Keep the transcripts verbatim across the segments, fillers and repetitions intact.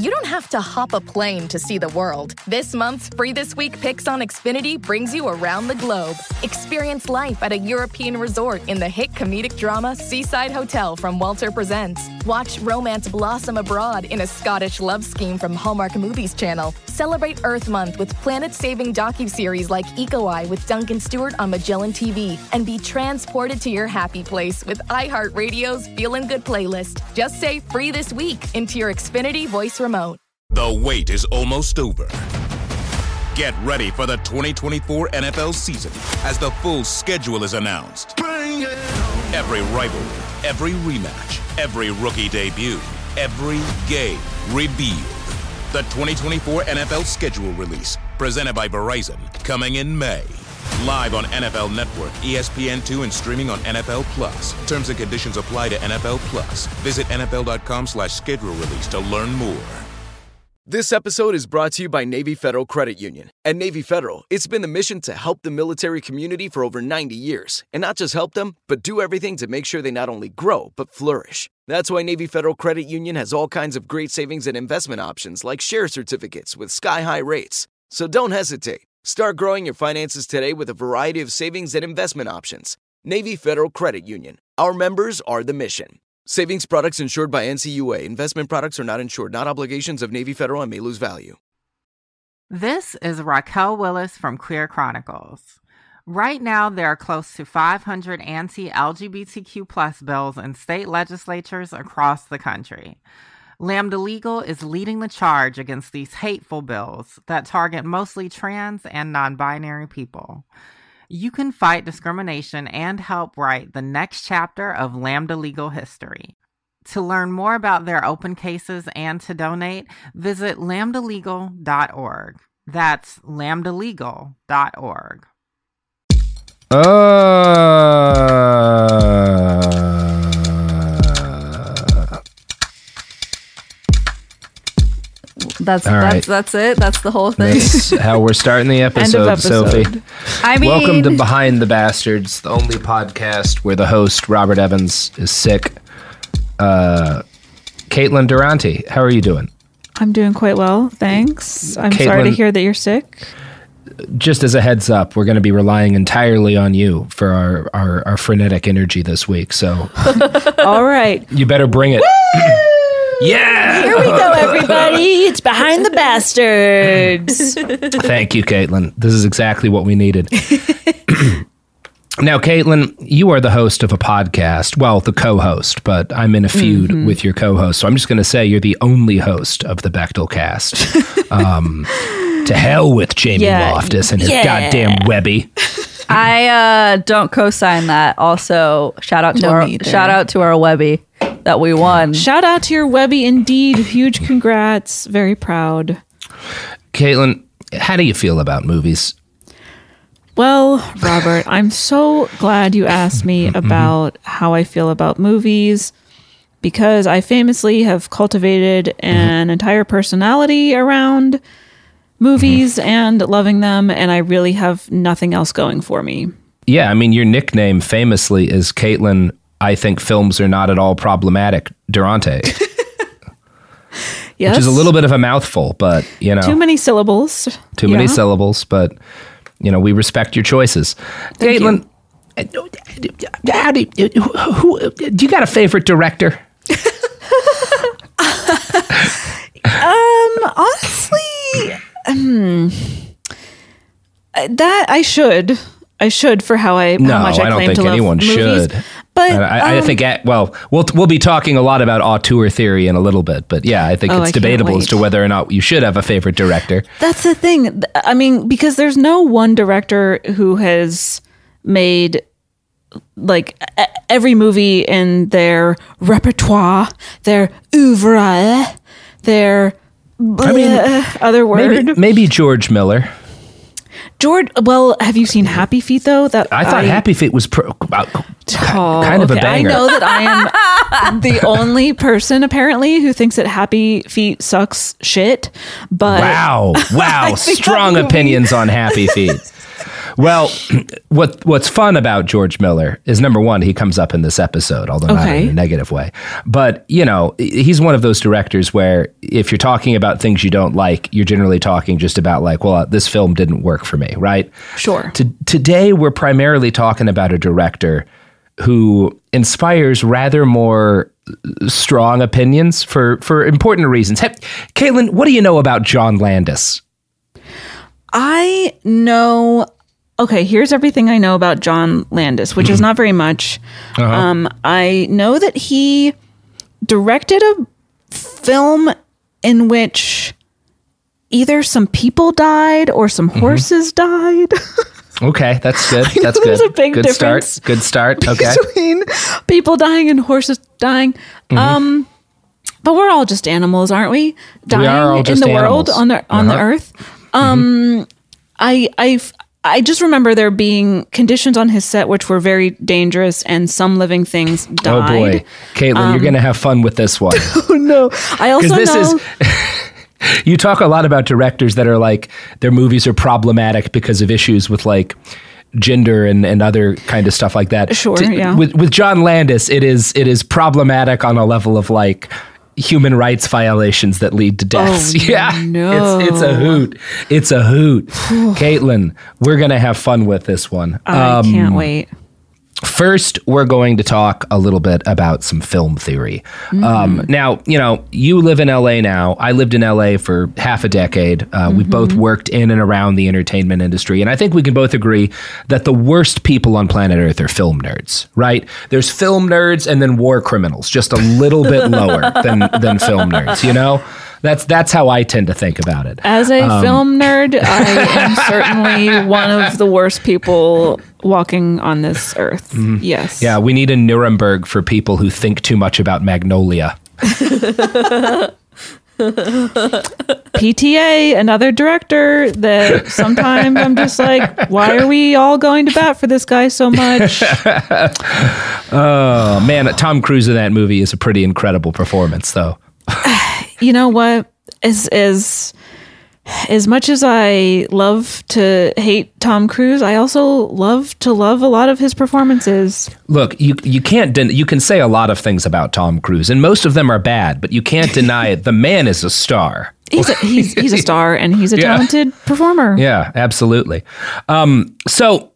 you don't have to hop a plane to see the world. This month's Free This Week Picks on Xfinity brings you around the globe. Experience life at a European resort in the hit comedic drama Seaside Hotel from Walter Presents. Watch romance blossom abroad in a Scottish love scheme from Hallmark Movies Channel. Celebrate Earth Month with planet-saving docuseries like Eco Eye with Duncan Stewart on Magellan T V. And be transported to your happy place with iHeartRadio's Feelin' Good playlist. Just say Free This Week into your Xfinity voice remote. The wait is almost over. Get ready for the twenty twenty-four N F L season as the full schedule is announced. Every rivalry, every rematch, every rookie debut, every game revealed. The twenty twenty-four N F L schedule release, presented by Verizon, coming in May. Live on N F L Network, E S P N two, and streaming on N F L Plus. Terms and conditions apply to N F L Plus. Visit N F L dot com slash schedule release to learn more. This episode is brought to you by Navy Federal Credit Union. At Navy Federal, it's been the mission to help the military community for over ninety years. And not just help them, but do everything to make sure they not only grow, but flourish. That's why Navy Federal Credit Union has all kinds of great savings and investment options like share certificates with sky-high rates. So don't hesitate. Start growing your finances today with a variety of savings and investment options. Navy Federal Credit Union. Our members are the mission. Savings products insured by N C U A. Investment products are not insured, not obligations of Navy Federal and may lose value. This is Raquel Willis from Queer Chronicles. Right now, there are close to five hundred anti-L G B T Q plus bills in state legislatures across the country. Lambda Legal is leading the charge against these hateful bills that target mostly trans and non-binary people. You can fight discrimination and help write the next chapter of Lambda Legal history. To learn more about their open cases and to donate, visit lambda legal dot org. That's lambda legal dot org. Uh... That's All that's right. that's it. That's the whole thing. That's how we're starting the episode, episode. Sophie. I mean, welcome to Behind the Bastards, the only podcast where the host, Robert Evans, is sick. Uh, Caitlin Durante, how are you doing? I'm doing quite well, thanks. I'm Caitlin, sorry to hear that you're sick. Just as a heads up, we're going to be relying entirely on you for our, our, our frenetic energy this week. So, all right, you better bring it. Yeah! Here we go, everybody. It's Behind the Bastards. Thank you, Caitlin. This is exactly what we needed. Now, Caitlin, you are the host of a podcast. Well, the co-host, but I'm in a feud mm-hmm. with your co-host. So I'm just going to say you're the only host of the Bechdel cast. Um, to hell with Jamie yeah. Loftus and his yeah. goddamn Webby. I uh, don't co-sign that. Also, shout out to no, our shout out to our Webby that we won. Shout out to your Webby, indeed. Huge congrats. Very proud. Caitlin, how do you feel about movies? Well, Robert, I'm so glad you asked me about how I feel about movies, because I famously have cultivated an entire personality around movies and loving them, and I really have nothing else going for me. Yeah, I mean, your nickname famously is Caitlin, I think films are not at all problematic, Durante. Yes. Which is a little bit of a mouthful, but, you know. Too many syllables. Too yeah. many syllables, but, you know, we respect your choices. Thank Caitlin, you. How do you, who, who, do you got a favorite director? um, honestly, um, that I should. I should for how I no, how much I, I don't claim think to love anyone movies. should. But I, um, I think, well, we'll we'll be talking a lot about auteur theory in a little bit. But yeah, I think oh, it's I debatable as to whether or not you should have a favorite director. That's the thing. I mean, because there's no one director who has made like every movie in their repertoire, their oeuvre, their I mean, other word. Maybe, maybe George Miller. George, well, have you seen Happy Feet though? That I thought I, Happy Feet was pro, uh, oh, kind of okay. a banger. I know that I am the only person apparently who thinks that Happy Feet sucks shit. But wow, wow, strong opinions on Happy Feet. Well, what what's fun about George Miller is, number one, he comes up in this episode, although not Okay. in a negative way. But, you know, he's one of those directors where if you're talking about things you don't like, you're generally talking just about like, well, this film didn't work for me, right? Sure. To, today, we're primarily talking about a director who inspires rather more strong opinions for, for important reasons. Hey, Caitlin, what do you know about John Landis? I know. Okay, here's everything I know about John Landis, which is not very much. Uh-huh. Um, I know that he directed a film in which either some people died or some Mm-hmm. horses died. Okay, that's good. know That's there's good. a big good difference start. Good start. Okay. Between people dying and horses dying. Mm-hmm. Um, but we're all just animals, aren't we? Dying are all in just the world animals. on the on the Uh-huh. earth. Um, I I I just remember there being conditions on his set which were very dangerous, and some living things died. Oh boy, Caitlin, you're going to have fun with this one. Oh no! I also Because this know. is, you talk a lot about directors that are like, their movies are problematic because of issues with like gender and, and other kind of stuff like that. Sure, To- yeah. With, with John Landis, it is it is problematic on a level of like human rights violations that lead to deaths. Oh, yeah, no. it's it's a hoot. It's a hoot. Caitlin, we're gonna have fun with this one. I Um, can't wait. First, we're going to talk a little bit about some film theory. Um, now, you know, you live in L A now. I lived in L A for half a decade. Uh, We both worked in and around the entertainment industry. And I think we can both agree that the worst people on planet Earth are film nerds, right? There's film nerds and then war criminals, just a little bit lower than, than film nerds, you know? That's that's how I tend to think about it. As a Um, film nerd, I am certainly one of the worst people walking on this earth. Yes. Mm-hmm. Yeah, we need a Nuremberg for people who think too much about Magnolia. P T A, another director that sometimes I'm just like, why are we all going to bat for this guy so much? Oh, man, Tom Cruise in that movie is a pretty incredible performance, though. You know what? As as as much as I love to hate Tom Cruise, I also love to love a lot of his performances. Look, you you can't den- you can say a lot of things about Tom Cruise, and most of them are bad, but you can't deny it. The man is a star. He's a, he's he's a star, and he's a Yeah. talented performer. Yeah, absolutely. Um, so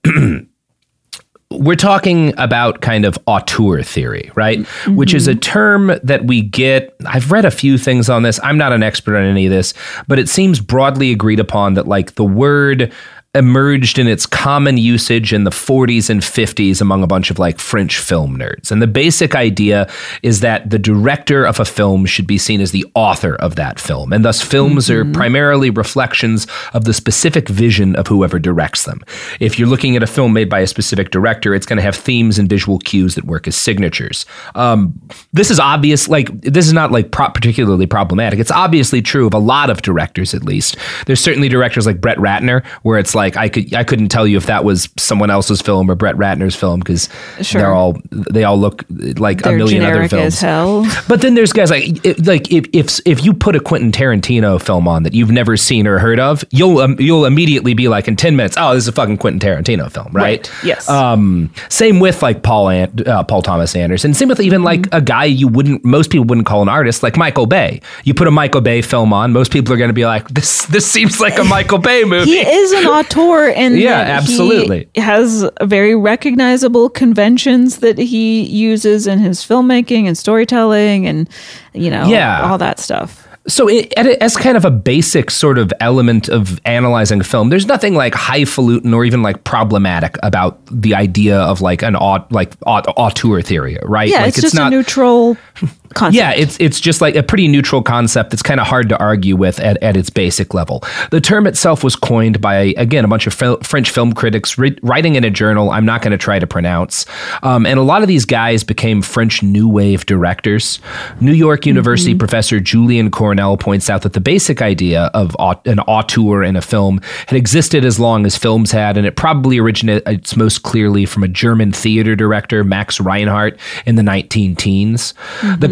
we're talking about kind of auteur theory, right? Mm-hmm. Which is a term that we get. I've read a few things on this. I'm not an expert on any of this, but it seems broadly agreed upon that like the word emerged in its common usage in the forties and fifties among a bunch of like French film nerds. And the basic idea is that the director of a film should be seen as the author of that film. And thus films mm-hmm. are primarily reflections of the specific vision of whoever directs them. If you're looking at a film made by a specific director, it's going to have themes and visual cues that work as signatures. Um, this is obvious, like this is not like pro- particularly problematic. It's obviously true of a lot of directors, at least. There's certainly directors like Brett Ratner, where it's like, Like I could, I couldn't tell you if that was someone else's film or Brett Ratner's film because Sure. they're all, they all look like They're a million other generic films. as hell. But then there's guys like, it, like if if if you put a Quentin Tarantino film on that you've never seen or heard of, you'll um, you'll immediately be like in ten minutes, oh, this is a fucking Quentin Tarantino film, right? Right. Yes. Um, same with like Paul An- uh, Paul Thomas Anderson. Same with even like a guy you wouldn't, most people wouldn't call an artist, like Michael Bay. You put a Michael Bay film on, most people are going to be like, this this seems like a Michael Bay movie. He is an auteur, and Yeah, that absolutely. he has very recognizable conventions that he uses in his filmmaking and storytelling, and you know, Yeah. all that stuff. So it, as kind of a basic sort of element of analyzing a film, there's nothing like highfalutin or even like problematic about the idea of like an aut, like aut, auteur theory, right? Yeah, like it's, just not, a neutral concept. Yeah, it's it's just like a pretty neutral concept that's kind of hard to argue with at, at its basic level. The term itself was coined by, again, a bunch of fil- French film critics ri- writing in a journal I'm not going to try to pronounce. Um, and a lot of these guys became French New Wave directors. New York University mm-hmm. professor Julian Cornell points out that the basic idea of aut- an auteur in a film had existed as long as films had, and it probably originates most clearly from a German theater director, Max Reinhardt, in the nineteen teens. Mm-hmm. The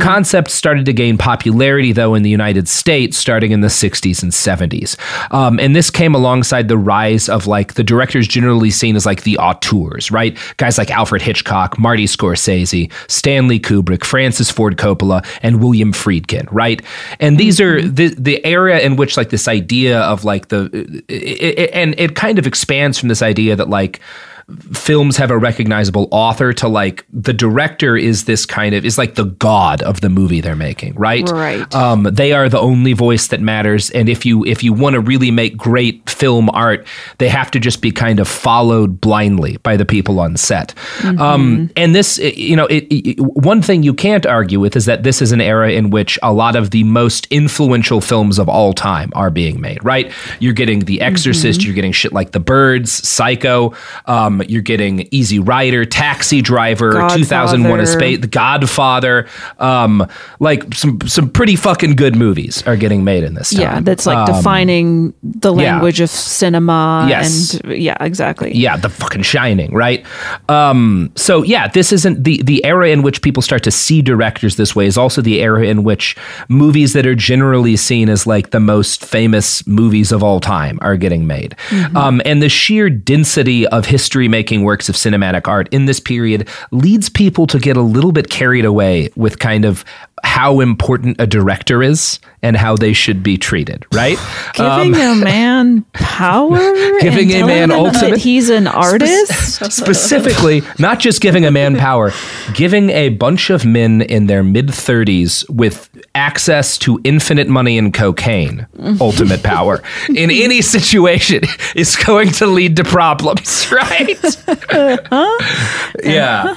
concept started to gain popularity, though, in the United States starting in the sixties and seventies. Um, and this came alongside the rise of like the directors generally seen as like the auteurs, right? Guys like Alfred Hitchcock, Marty Scorsese, Stanley Kubrick, Francis Ford Coppola, and William Friedkin, right? And these are the the area in which like this idea of like the, it, it, and it kind of expands from this idea that like films have a recognizable author to like the director is this kind of is like the god of the movie they're making, right? Right. Um, they are the only voice that matters. And if you if you want to really make great film art, they have to just be kind of followed blindly by the people on set. Mm-hmm. Um, and this, you know, it, it, one thing you can't argue with is that this is an era in which a lot of the most influential films of all time are being made, right? You're getting The Exorcist, mm-hmm. you're getting shit like The Birds, Psycho, um, you're getting Easy Rider, Taxi Driver, Godfather. two thousand one: A Space, The Godfather, um, like some some pretty fucking good movies are getting made in this time. Yeah, that's like um, defining the language yeah. of cinema. Yes. And yeah, exactly. Yeah, The fucking Shining, right? Um, so yeah, this isn't the the era in which people start to see directors this way is also the era in which movies that are generally seen as like the most famous movies of all time are getting made. Mm-hmm. Um, and the sheer density of history-making works of cinematic art in this period leads people to get a little bit carried away with kind of how important a director is and how they should be treated, right? Giving um, a man power, giving and a man him ultimate. that he's an artist. Spe- specifically, not just giving a man power, giving a bunch of men in their mid thirties with access to infinite money and cocaine, ultimate power in any situation is going to lead to problems, right? Huh? Yeah.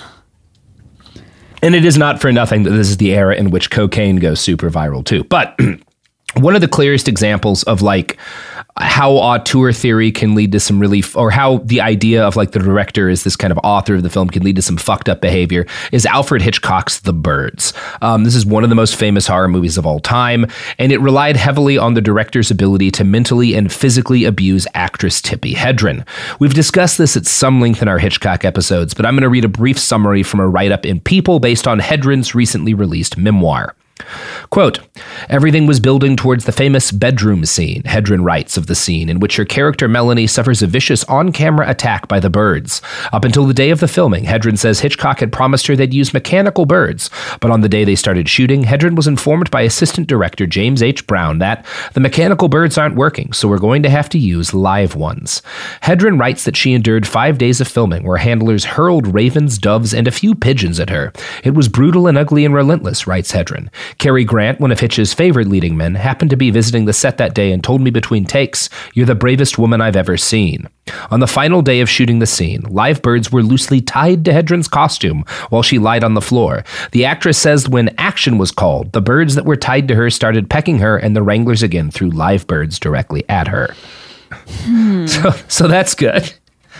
And it is not for nothing that this is the era in which cocaine goes super viral too. But one of the clearest examples of like how auteur theory can lead to some really, or how the idea of like the director is this kind of author of the film can lead to some fucked up behavior is Alfred Hitchcock's The Birds. Um, this is one of the most famous horror movies of all time, and it relied heavily on the director's ability to mentally and physically abuse actress Tippi Hedren. We've discussed this at some length in our Hitchcock episodes, but I'm going to read a brief summary from a write-up in People based on Hedren's recently released memoir. Quote, everything was building towards the famous bedroom scene, Hedren writes of the scene in which her character Melanie suffers a vicious on-camera attack by the birds. Up until the day of the filming, Hedren says Hitchcock had promised her they'd use mechanical birds, but on the day they started shooting, Hedren was informed by assistant director James H. Brown that the mechanical birds aren't working, so we're going to have to use live ones. Hedren writes that she endured five days of filming where handlers hurled ravens, doves, and a few pigeons at her. It was brutal and ugly and relentless, writes Hedren. Cary Grant, one of Hitch's favorite leading men, happened to be visiting the set that day and told me between takes, "You're the bravest woman I've ever seen." On the final day of shooting the scene, live birds were loosely tied to Hedren's costume while she lied on the floor. The actress says when action was called, the birds that were tied to her started pecking her and the wranglers again threw live birds directly at her. Hmm. So, so that's good.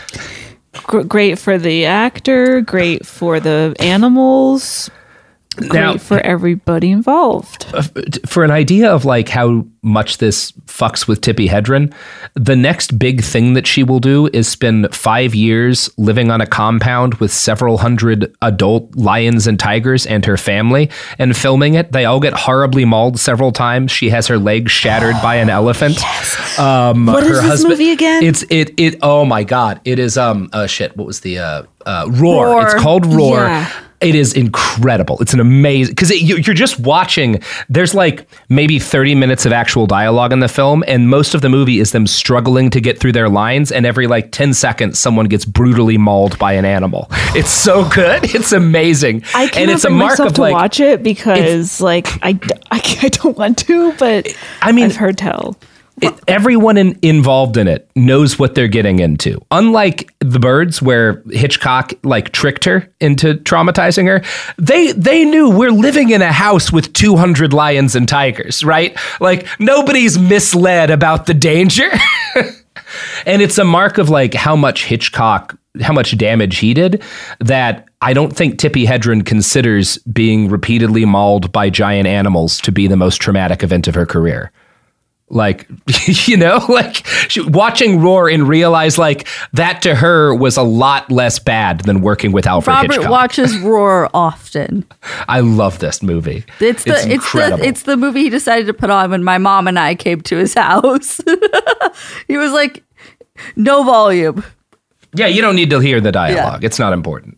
Great for the actor, great for the animals. Great now, for everybody involved. For an idea of like how much this fucks with Tippi Hedren, the next big thing that she will do is spend five years living on a compound with several hundred adult lions and tigers and her family and filming it. They all get horribly mauled several times. She has her legs shattered by an elephant. Yes. Um, what her is this husband, movie again? It's it it. Oh my god! It is um. Uh, shit. What was the uh, uh Roar? Roar. It's called Roar. Yeah. It is incredible. It's an amazing, because you, you're just watching, there's like maybe thirty minutes of actual dialogue in the film, and most of the movie is them struggling to get through their lines, and every like ten seconds, someone gets brutally mauled by I It's so good. It's amazing. I can't and it's bring a mark myself of to like, watch it because like I, I, I don't want to, but I mean, I've heard tell. It, everyone in, involved in it knows what they're getting into. Unlike The Birds, where Hitchcock like tricked her into traumatizing her, they they knew we're living in a house with two hundred lions and tigers, right? Like nobody's misled about the danger. And it's a mark of like how much Hitchcock, how much damage he did, that I don't think Tippi Hedren considers being repeatedly mauled by giant animals to be the most traumatic event of her career. Like, you know, like she, watching Roar and realize like that to her was a lot less bad than working with Alfred Robert Hitchcock. watches Roar often. I love this movie. It's the it's, it's, the it's the movie he decided to put on when my mom and I came to his house. He was like, no volume. Yeah, you don't need to hear the dialogue. Yeah. It's not important.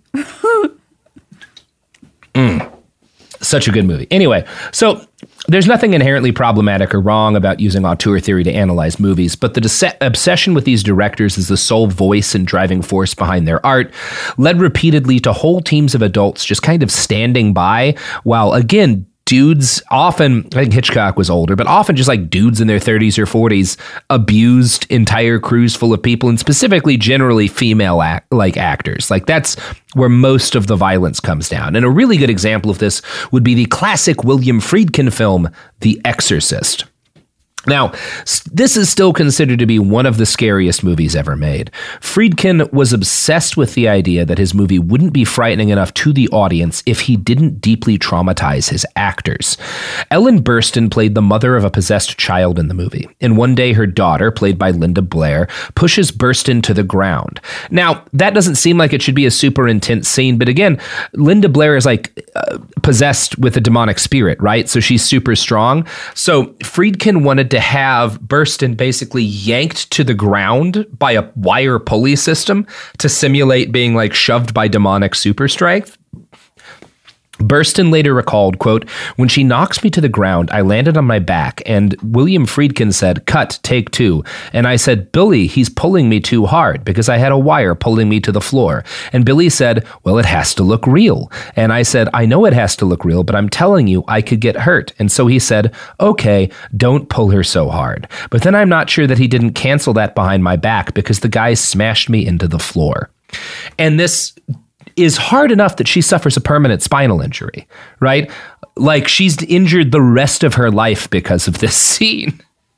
mm. Such a good movie. Anyway, so there's nothing inherently problematic or wrong about using auteur theory to analyze movies, but the de- obsession with these directors as the sole voice and driving force behind their art led repeatedly to whole teams of adults just kind of standing by while, again, dudes often, I think Hitchcock was older, but often just like dudes in their thirties or forties abused entire crews full of people, and specifically generally female act, like actors. Like that's where most of the violence comes down. And a really good example of this would be the classic William Friedkin film, The Exorcist. Now, this is still considered to be one of the scariest movies ever made. Friedkin was obsessed with the idea that his movie wouldn't be frightening enough to the audience if he didn't deeply traumatize his actors. Ellen Burstyn played the mother of a possessed child in the movie, and one day her daughter, played by Linda Blair, pushes Burstyn to the ground. Now, that doesn't seem like it should be a super intense scene, but again, Linda Blair is like uh, possessed with a demonic spirit, right? So she's super strong. So Friedkin wanted to to have Burstyn basically yanked to the ground by a wire pulley system to simulate being like shoved by demonic super strength. Burstyn later recalled, quote, "When she knocks me to the ground, I landed on my back, and William Friedkin said, 'Cut, take two.' And I said, 'Billy, he's pulling me too hard,' because I had a wire pulling me to the floor. And Billy said, 'Well, it has to look real.' And I said, 'I know it has to look real, but I'm telling you, I could get hurt.' And so he said, 'Okay, don't pull her so hard.' But then I'm not sure that he didn't cancel that behind my back because the guy smashed me into the floor." And this is hard enough that she suffers a permanent spinal injury, right? Like she's injured the rest of her life because of this scene.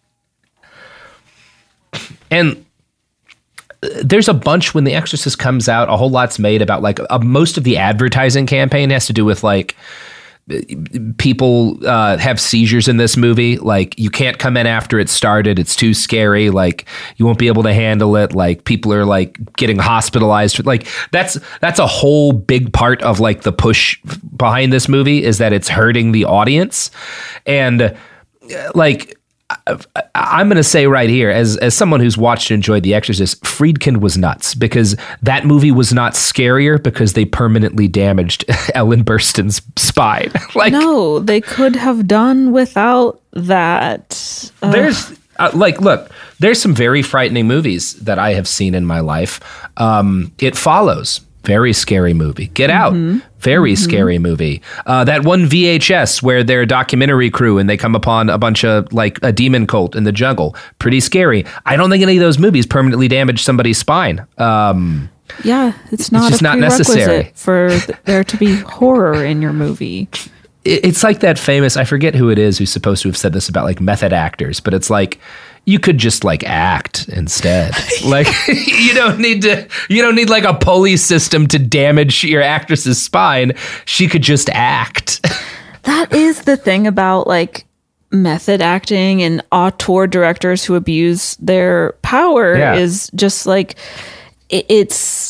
And there's a bunch when The Exorcist comes out, a whole lot's made about like uh, most of the advertising campaign has to do with like people uh, have seizures in this movie. Like you can't come in after it started. It's too scary. Like you won't be able to handle it. Like people are like getting hospitalized. Like that's, that's a whole big part of like the push behind this movie is that it's hurting the audience. And uh, like, I'm going to say right here, as as someone who's watched and enjoyed The Exorcist, Friedkin was nuts because that movie was not scarier because they permanently damaged Ellen Burstyn's spine. Like, no, they could have done without that. Uh, there's uh, like, look, there's some very frightening movies that I have seen in my life. Um, It Follows. Very scary movie. Get Out. Mm-hmm. Very mm-hmm. scary movie. Uh, that one V H S where they're a documentary crew and they come upon a bunch of like a demon cult in the jungle. Pretty scary. I don't think any of those movies permanently damage somebody's spine. Um, yeah, it's not it's just a not prerequisite necessary for there to be horror in your movie. It's like that famous, I forget who it is who's supposed to have said this about like method actors, but it's like, you could just like act instead. Like you don't need to, you don't need like a pulley system to damage your actress's spine. She could just act. That is the thing about like method acting and auteur directors who abuse their power yeah. is just like, it's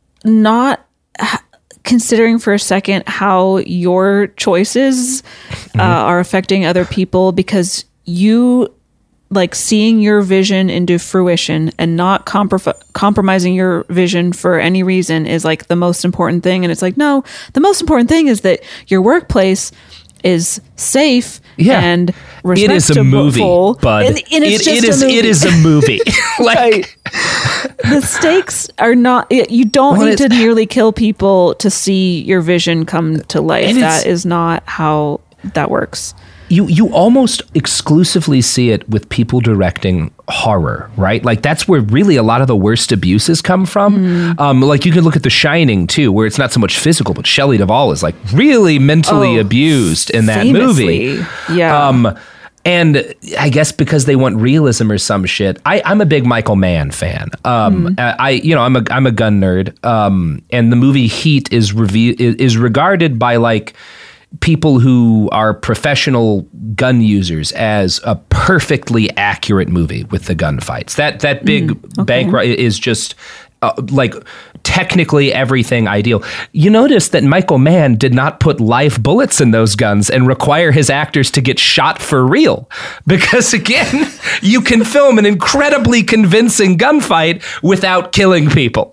not considering for a second how your choices mm-hmm. uh, are affecting other people, because you like seeing your vision into fruition and not comprom- compromising your vision for any reason is like the most important thing. And it's like, no, the most important thing is that your workplace is safe yeah. and respectable. It is a movie, bud. And, and it's it, just it is. a movie. It is a movie. Like right. The stakes are not. You don't well, need to nearly kill people to see your vision come to life. That is not how that works. You you almost exclusively see it with people directing horror, right? Like that's where really a lot of the worst abuses come from. Mm. Um, like you can look at The Shining too, where it's not so much physical, but Shelley Duvall is like really mentally oh, abused in that famously. movie. Yeah. Um, and I guess because they want realism or some shit. I, I'm a big Michael Mann fan. Um, mm. I you know I'm a I'm a gun nerd. Um, and the movie Heat is reve- is regarded by like people who are professional gun users as a perfectly accurate movie with the gunfights. That that big mm, okay. bank ro- is just uh, like technically everything ideal. You notice that Michael Mann did not put live bullets in those guns and require his actors to get shot for real. Because again, you can film an incredibly convincing gunfight without killing people.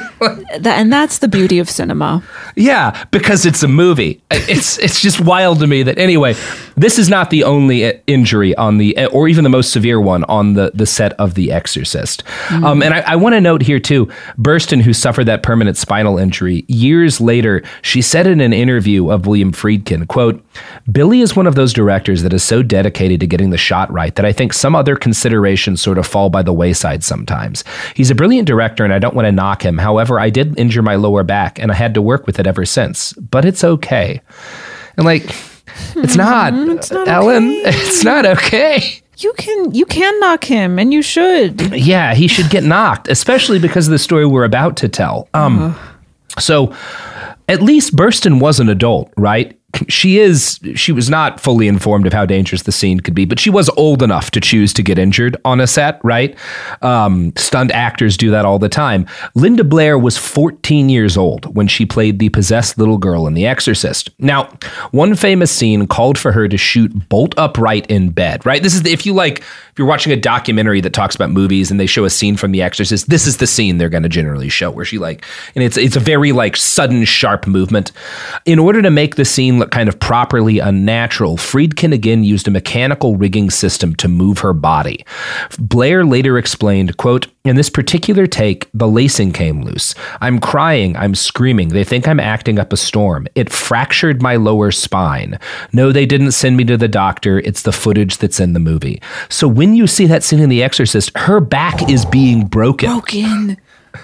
that, and that's the beauty of cinema. Yeah, because it's a movie. It's it's just wild to me that, anyway, this is not the only injury on the, or even the most severe one on the, the set of The Exorcist. Mm. Um, and I, I want to note here too, Burstyn, who suffered that permanent spinal injury, years later, she said in an interview of William Friedkin, quote, "Billy is one of those directors that is so dedicated to getting the shot right that I think some other considerations sort of fall by the wayside sometimes. He's a brilliant director and I don't want to knock him. However, I did injure my lower back and I had to work with it ever since, but it's okay." And like, it's not, mm, it's not Ellen, okay. It's not okay. You can you can knock him, and you should. Yeah, he should get knocked, especially because of the story we're about to tell. Um, uh. So, at least Burstyn was an adult, right? She is. She was not fully informed of how dangerous the scene could be, but she was old enough to choose to get injured on a set, right? Um, stunt actors do that all the time. Linda Blair was fourteen years old when she played the possessed little girl in The Exorcist. Now, one famous scene called for her to shoot bolt upright in bed, right? This is the, if you like, if you're watching a documentary that talks about movies and they show a scene from The Exorcist, this is the scene they're going to generally show, where she like, and it's it's a very like sudden, sharp movement. In order to make the scene look kind of properly unnatural, Friedkin again used a mechanical rigging system to move her body. Blair later explained, quote, "In this particular take, the lacing came loose. I'm crying, I'm screaming. They think I'm acting up a storm. It fractured my lower spine. No, they didn't send me to the doctor. It's the footage that's in the movie." So when you see that scene in The Exorcist, her back oh, is being broken. Broken.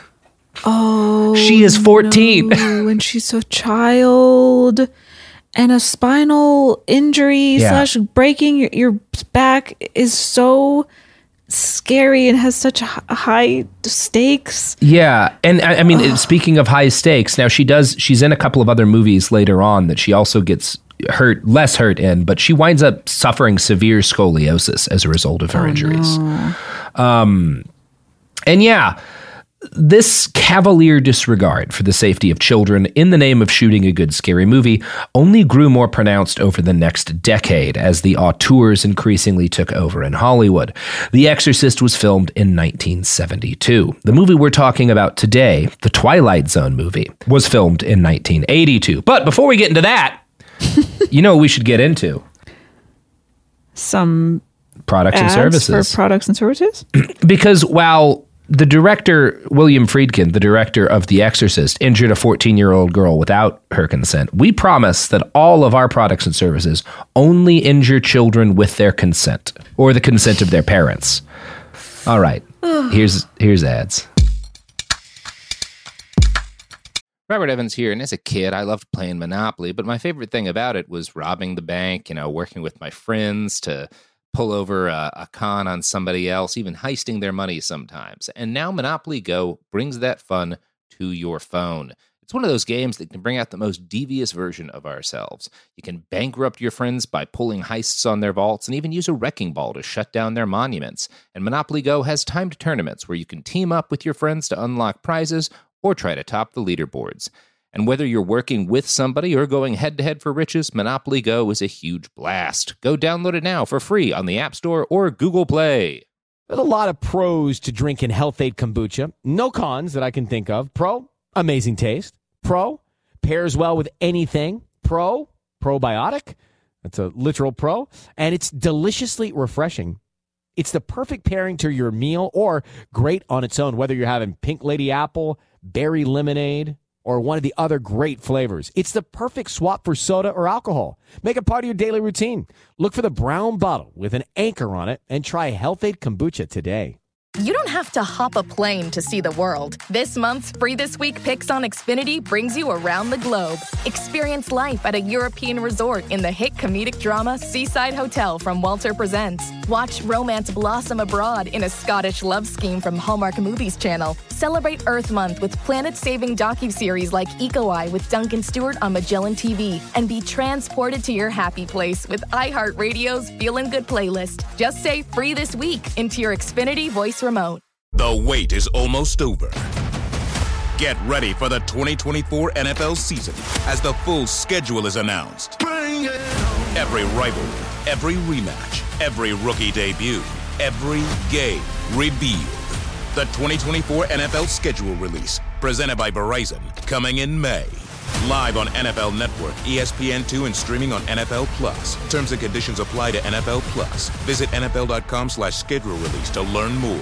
Oh, she is fourteen. No, and she's a child. And a spinal injury yeah. slash breaking your, your back is so scary and has such high stakes. Yeah. And I, I mean, Ugh. speaking of high stakes, now she does, she's in a couple of other movies later on that she also gets hurt, less hurt in, but she winds up suffering severe scoliosis as a result of her oh, injuries. No. Um, and yeah, this cavalier disregard for the safety of children in the name of shooting a good scary movie only grew more pronounced over the next decade as the auteurs increasingly took over in Hollywood. The Exorcist was filmed in nineteen seventy-two. The movie we're talking about today, the Twilight Zone movie, was filmed in nineteen eighty-two. But before we get into that, you know what we should get into? Some products ads and services. For products and services? Because while the director, William Friedkin, the director of The Exorcist, injured a fourteen-year-old girl without her consent, we promise that all of our products and services only injure children with their consent, or the consent of their parents. All right, here's here's ads. Robert Evans here, and as a kid, I loved playing Monopoly, but my favorite thing about it was robbing the bank, you know, working with my friends to pull over a, a con on somebody else, even heisting their money sometimes. And now Monopoly Go brings that fun to your phone. It's one of those games that can bring out the most devious version of ourselves. You can bankrupt your friends by pulling heists on their vaults and even use a wrecking ball to shut down their monuments. And Monopoly Go has timed tournaments where you can team up with your friends to unlock prizes or try to top the leaderboards. And whether you're working with somebody or going head-to-head for riches, Monopoly Go is a huge blast. Go download it now for free on the App Store or Google Play. There's a lot of pros to drinking Health-Ade Kombucha. No cons that I can think of. Pro, amazing taste. Pro, pairs well with anything. Pro, probiotic. That's a literal pro. And it's deliciously refreshing. It's the perfect pairing to your meal or great on its own, whether you're having Pink Lady Apple, berry lemonade, or one of the other great flavors. It's the perfect swap for soda or alcohol. Make it part of your daily routine. Look for the brown bottle with an anchor on it and try Health-Ade Kombucha today. You don't have to hop a plane to see the world. This month's Free This Week Picks on Xfinity brings you around the globe. Experience life at a European resort in the hit comedic drama Seaside Hotel from Walter Presents. Watch romance blossom abroad in a Scottish love scheme from Hallmark Movies Channel. Celebrate Earth Month with planet-saving docuseries like Eco Eye with Duncan Stewart on Magellan T V. And be transported to your happy place with iHeartRadio's Feelin' Good playlist. Just say Free This Week into your Xfinity voice remote. The wait is almost over. Get ready for the twenty twenty-four N F L season as the full schedule is announced. Bring it on. Every rivalry, every rematch, every rookie debut, every game revealed. The twenty twenty-four N F L schedule release, presented by Verizon, coming in May. Live on N F L Network, E S P N two, and streaming on N F L Plus. Terms and conditions apply to N F L Plus. Visit N F L dot com slash schedule release to learn more.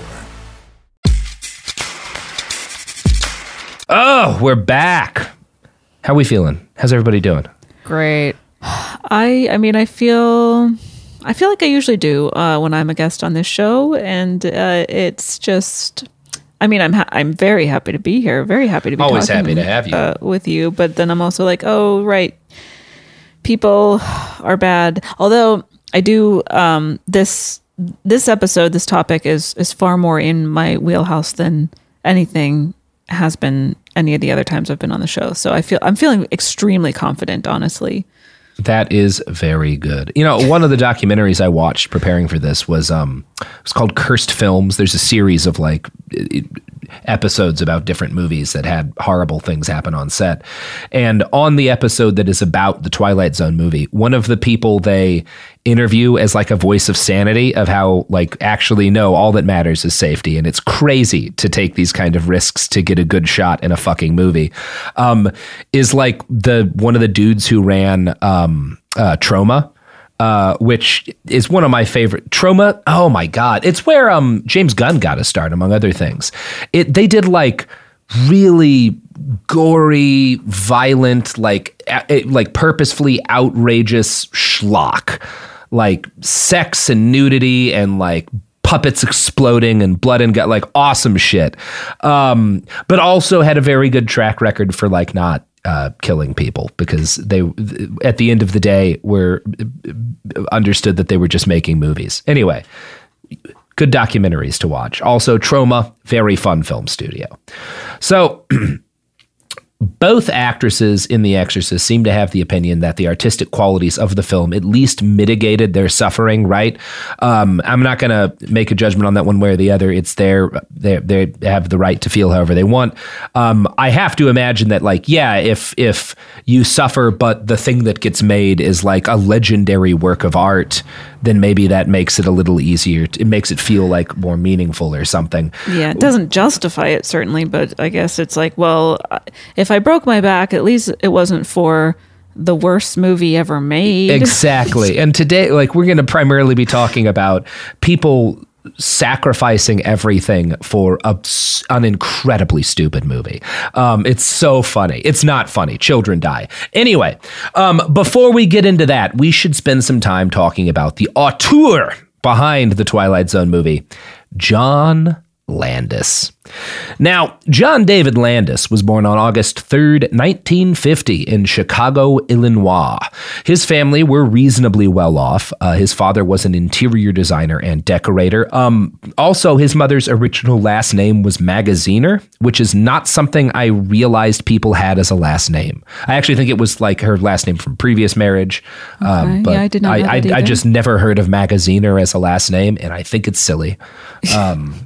Oh, we're back. How are we feeling? How's everybody doing? Great. I I mean I feel I feel like I usually do uh, when I'm a guest on this show, and uh, it's just I mean I'm ha- I'm very happy to be here, very happy to be always talking, happy to have you uh, with you. But then I'm also like, oh right, people are bad. Although I do um, this this episode, this topic is is far more in my wheelhouse than anything has been any of the other times I've been on the show. So I feel I'm feeling extremely confident, honestly. That is very good. You know, one of the documentaries I watched preparing for this was um it's called Cursed Films. There's a series of like episodes about different movies that had horrible things happen on set. And on the episode that is about the Twilight Zone movie, one of the people they interview as like a voice of sanity of how like actually no, all that matters is safety. And it's crazy to take these kind of risks to get a good shot in a fucking movie. Um, is like the one of the dudes who ran um, uh, Trauma. Uh, which is one of my favorite. Trauma, oh my God. It's where um, James Gunn got a start, among other things. It They did like really gory, violent, like a, like purposefully outrageous schlock. Like sex and nudity and like puppets exploding and blood and gut, like awesome shit. Um, but also had a very good track record for like not Uh, killing people, because they, at the end of the day, were understood that they were just making movies. Anyway, good documentaries to watch. Also, Trauma, very fun film studio. So both actresses in The Exorcist seem to have the opinion that the artistic qualities of the film at least mitigated their suffering, right? Um, I'm not going to make a judgment on that one way or the other. It's their, they they have the right to feel however they want. Um, I have to imagine that, like, yeah, if if you suffer, but the thing that gets made is like a legendary work of art, then maybe that makes it a little easier. It makes it feel like more meaningful or something. Yeah, it doesn't justify it, certainly, but I guess it's like, well, if I broke my back, at least it wasn't for the worst movie ever made. Exactly. And today, like, we're going to primarily be talking about people sacrificing everything for a, an incredibly stupid movie. Um, it's so funny. It's not funny. Children die. Anyway, um, before we get into that, we should spend some time talking about the auteur behind the Twilight Zone movie, John Landis. Now, John David Landis was born on August third, nineteen fifty in Chicago, Illinois. His family were reasonably well off. Uh, his father was an interior designer and decorator. Um, also, his mother's original last name was Magaziner, which is not something I realized people had as a last name. I actually think it was like her last name from previous marriage. Okay. Um, but yeah, I did not know I, that I, I either. just never heard of Magaziner as a last name, and I think it's silly. Um,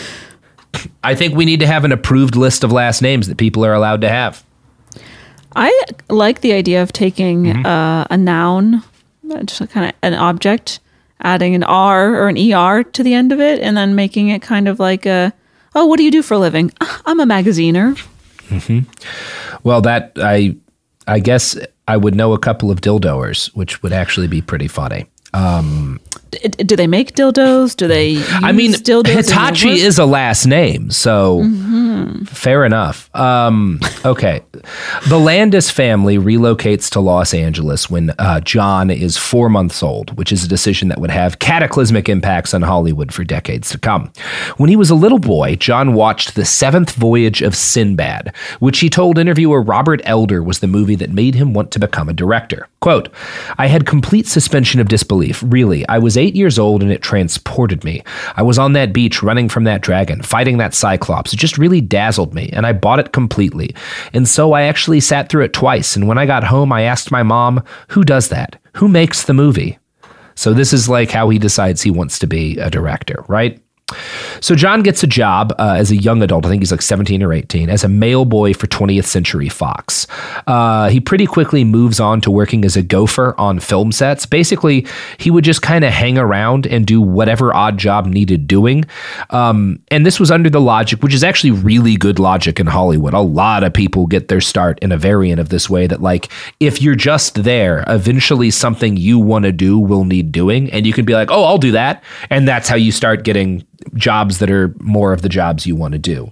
I think we need to have an approved list of last names that people are allowed to have. I like the idea of taking Mm-hmm. uh, a noun, just kind of an object, adding an R or an E R to the end of it, and then making it kind of like a, oh, what do you do for a living? I'm a magaziner. Mm-hmm. Well, that, I I guess I would know a couple of dildoers, which would actually be pretty funny. Um, do they make dildos? Do they use I mean, dildos Hitachi is a last name, so mm-hmm. fair enough. Um, okay. The Landis family relocates to Los Angeles when uh, John is four months old, which is a decision that would have cataclysmic impacts on Hollywood for decades to come. When he was a little boy, John watched The Seventh Voyage of Sinbad, which he told interviewer Robert Elder was the movie that made him want to become a director. Quote, "I had complete suspension of disbelief, really. I was eight years old and it transported me. I was on that beach running from that dragon, fighting that cyclops. It just really dazzled me, and I bought it completely. And so I actually sat through it twice, and when I got home, I asked my mom, who does that? Who makes the movie?" So this is like how he decides he wants to be a director, right? So John gets a job uh, as a young adult, I think he's like seventeen or eighteen, as a mail boy for twentieth Century Fox. Uh, he pretty quickly moves on to working as a gopher on film sets. Basically, he would just kind of hang around and do whatever odd job needed doing. Um, and this was under the logic, which is actually really good logic in Hollywood. A lot of people get their start in a variant of this way that, like, if you're just there, eventually something you want to do will need doing. And you can be like, oh, I'll do that. And that's how you start getting jobs that are more of the jobs you want to do.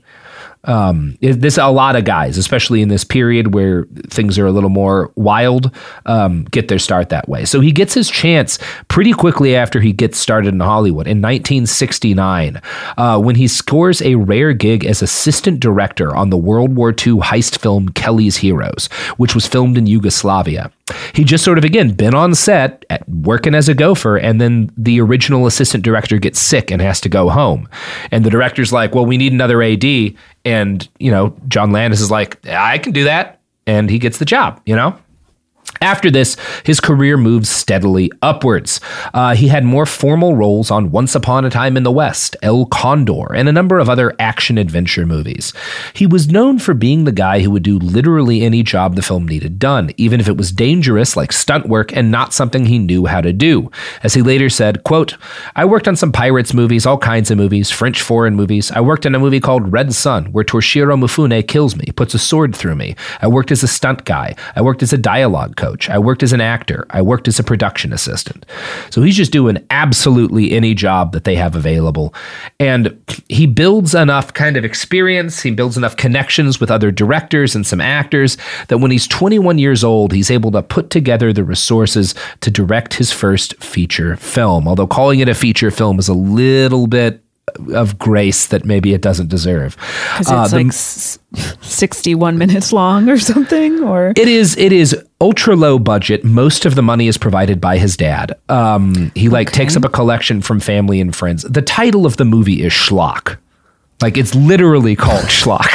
Um, this a lot of guys, especially in this period where things are a little more wild, um, get their start that way. So he gets his chance pretty quickly after he gets started in Hollywood in nineteen sixty-nine, uh, when he scores a rare gig as assistant director on the World War Two heist film Kelly's Heroes, which was filmed in Yugoslavia. He just sort of, again, been on set at, working as a gopher, and then the original assistant director gets sick and has to go home. And the director's like, well, we need another A D. And, you know, John Landis is like, I can do that. And he gets the job, you know? After this, his career moves steadily upwards. Uh, he had more formal roles on Once Upon a Time in the West, El Condor, and a number of other action-adventure movies. He was known for being the guy who would do literally any job the film needed done, even if it was dangerous, like stunt work, and not something he knew how to do. As he later said, quote, "I worked on some pirates movies, all kinds of movies, French foreign movies. I worked on a movie called Red Sun, where Toshiro Mifune kills me, puts a sword through me. I worked as a stunt guy. I worked as a dialogue coach. I worked as an actor. I worked as a production assistant." So he's just doing absolutely any job that they have available. And he builds enough kind of experience, he builds enough connections with other directors and some actors that when he's twenty-one years old, he's able to put together the resources to direct his first feature film. Although calling it a feature film is a little bit of grace that maybe it doesn't deserve. Because it's uh, the, like s- sixty-one minutes long or something, or it is. It is ultra low budget. Most of the money is provided by his dad. Um, he like Okay. takes up a collection from family and friends. The title of the movie is Schlock. Like it's literally called Schlock.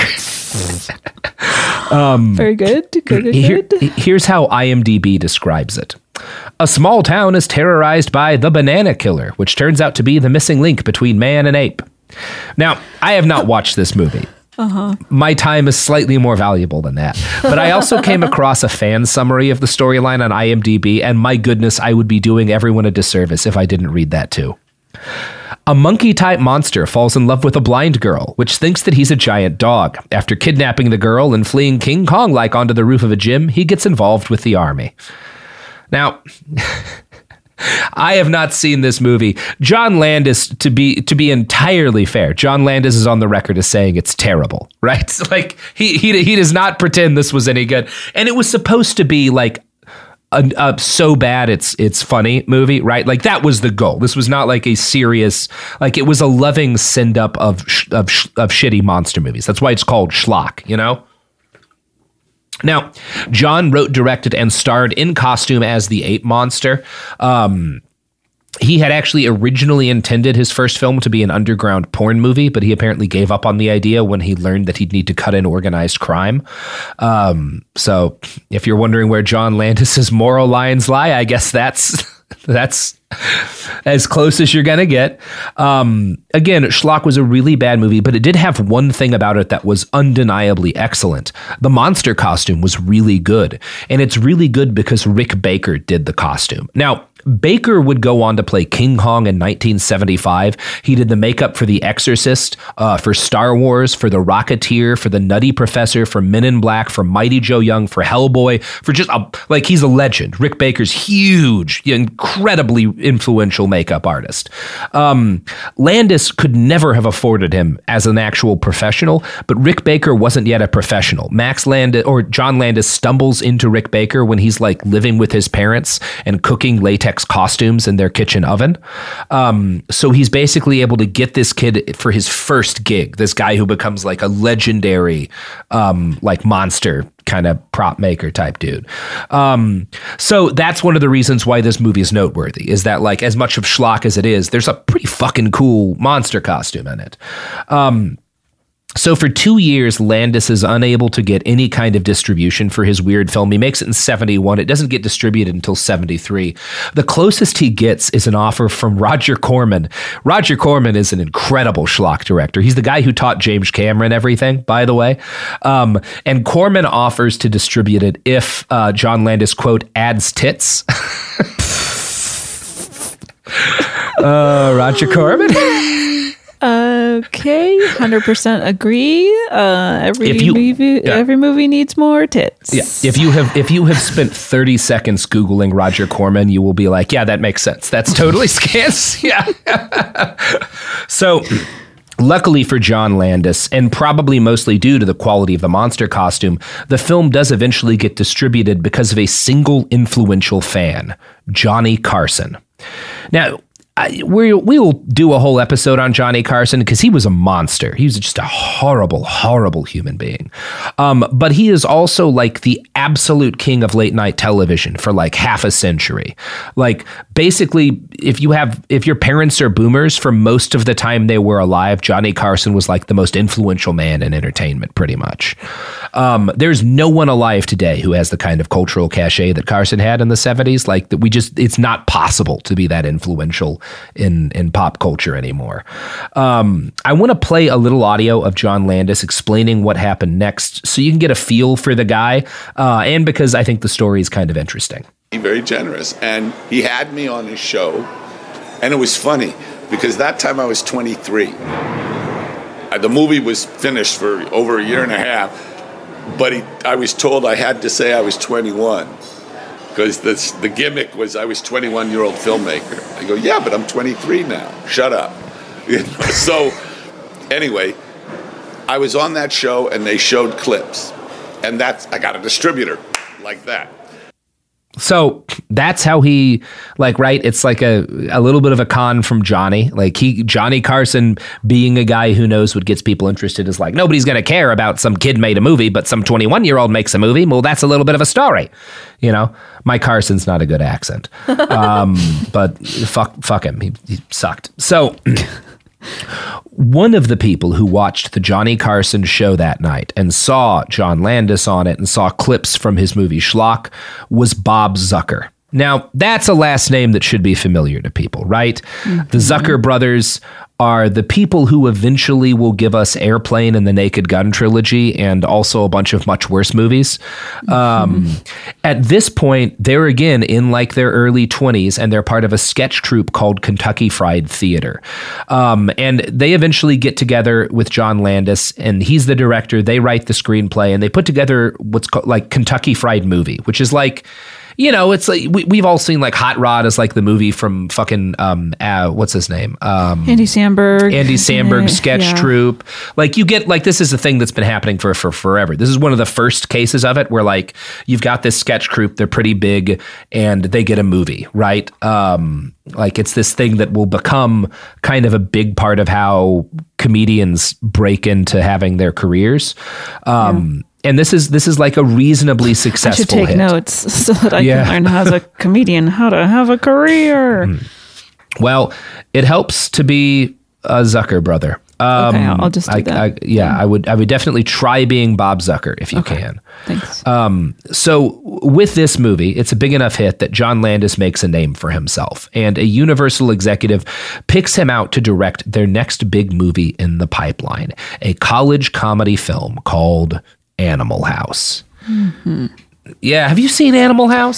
um, very good. Good, good, here, good. here's how I M D B describes it. A small town is terrorized by the banana killer, which turns out to be the missing link between man and ape. Now, I have not watched this movie. Uh-huh. My time is slightly more valuable than that. But I also came across a fan summary of the storyline on I M D B, and my goodness, I would be doing everyone a disservice if I didn't read that too. A monkey-type monster falls in love with a blind girl, which thinks that he's a giant dog. After kidnapping the girl and fleeing King Kong-like onto the roof of a gym, he gets involved with the army. Now, I have not seen this movie. John Landis, to be to be entirely fair, John Landis is on the record as saying it's terrible, right? Like he he he does not pretend this was any good, and it was supposed to be like a, a so bad it's it's funny movie, right? Like that was the goal. This was not like a serious, like it was a loving send up of of of shitty monster movies. That's why it's called Schlock, you know. Now, John wrote, directed, and starred in costume as the ape monster. Um, he had actually originally intended his first film to be an underground porn movie, but he apparently gave up on the idea when he learned that he'd need to cut in organized crime. Um, so if you're wondering where John Landis's moral lines lie, I guess that's that's as close as you're going to get. Um, again, Schlock was a really bad movie, but it did have one thing about it that was undeniably excellent. The monster costume was really good, and it's really good because Rick Baker did the costume. Now, Baker would go on to play King Kong in nineteen seventy-five. He did the makeup for The Exorcist, uh, for Star Wars, for The Rocketeer, for The Nutty Professor, for Men in Black, for Mighty Joe Young, for Hellboy, for just, a, like, he's a legend. Rick Baker's huge, incredibly influential makeup artist. Um, Landis could never have afforded him as an actual professional, but Rick Baker wasn't yet a professional. Max Landis, or John Landis, stumbles into Rick Baker when he's, like, living with his parents and cooking latex costumes in their kitchen oven. Um, so he's basically able to get this kid for his first gig, this guy who becomes like a legendary, um, like monster kind of prop maker type dude. Um, so that's one of the reasons why this movie is noteworthy, is that, like, as much of schlock as it is, there's a pretty fucking cool monster costume in it. Um, So for two years, Landis is unable to get any kind of distribution for his weird film. He makes it in seventy-one. It doesn't get distributed until seventy-three. The closest he gets is an offer from Roger Corman. Roger Corman is an incredible schlock director. He's the guy who taught James Cameron everything, by the way. Um, and Corman offers to distribute it if uh, John Landis, quote, adds tits. uh, Roger Corman? Okay, one hundred percent agree. Uh, every If you- movie, yeah. every movie needs more tits. Yeah, if you have if you have spent thirty seconds Googling Roger Corman, you will be like, yeah, that makes sense. That's totally scans. Yeah. So luckily for John Landis, and probably mostly due to the quality of the monster costume, the film does eventually get distributed because of a single influential fan, Johnny Carson. Now, I, we we will do a whole episode on Johnny Carson because he was a monster. He was just a horrible, horrible human being. Um, but he is also like the absolute king of late night television for like half a century. Like basically, if you have if your parents are boomers, for most of the time they were alive, Johnny Carson was like the most influential man in entertainment, pretty much. Um, there's no one alive today who has the kind of cultural cachet that Carson had in the seventies. Like that, we just it's not possible to be that influential in in pop culture anymore. Um, I want to play a little audio of John Landis explaining what happened next so you can get a feel for the guy, uh, and because I think the story is kind of interesting. Very generous, and he had me on his show, and it was funny because that time I was twenty-three. Uh, the movie was finished for over a year and a half, but he, I was told I had to say I was twenty-one. Because the gimmick was I was twenty-one-year-old filmmaker. I go, yeah, but I'm twenty-three now. Shut up. You know? So anyway, I was on that show, and they showed clips. And that's I got a distributor like that. So that's how he, like, right? It's like a, a little bit of a con from Johnny. Like he, Johnny Carson, being a guy who knows what gets people interested, is like, nobody's going to care about some kid made a movie, but some twenty-one-year-old makes a movie. Well, that's a little bit of a story. You know, Mike Carson's not a good accent, um, but fuck, fuck him. He, he sucked. So one of the people who watched the Johnny Carson show that night and saw John Landis on it and saw clips from his movie Schlock was Bob Zucker. Now, that's a last name that should be familiar to people, right? Mm-hmm. The Zucker brothers are the people who eventually will give us Airplane and the Naked Gun trilogy and also a bunch of much worse movies. Mm-hmm. Um, at this point, they're again in like their early twenties, and they're part of a sketch troupe called Kentucky Fried Theater. Um, and they eventually get together with John Landis, and he's the director. They write the screenplay, and they put together what's called like Kentucky Fried Movie, which is like, you know, it's like we, we've all seen like Hot Rod as like the movie from fucking um uh, what's his name um Andy Samberg Andy Samberg yeah, sketch yeah. troupe. Like you get like this is a thing that's been happening for for forever. This is one of the first cases of it where like you've got this sketch troupe, they're pretty big, and they get a movie, right? Um, like it's this thing that will become kind of a big part of how comedians break into having their careers. Um, yeah. And this is this is like a reasonably successful I should take hit. notes so that I yeah. can learn as a comedian how to have a career. Mm. Well, it helps to be a Zucker brother. Um, okay, I'll just do I, that. I, yeah, I would I would definitely try being Bob Zucker if you okay. can. Thanks. Um, so with this movie, it's a big enough hit that John Landis makes a name for himself, and a Universal executive picks him out to direct their next big movie in the pipeline, a college comedy film called Animal House. Mm-hmm. Yeah, have you seen Animal House?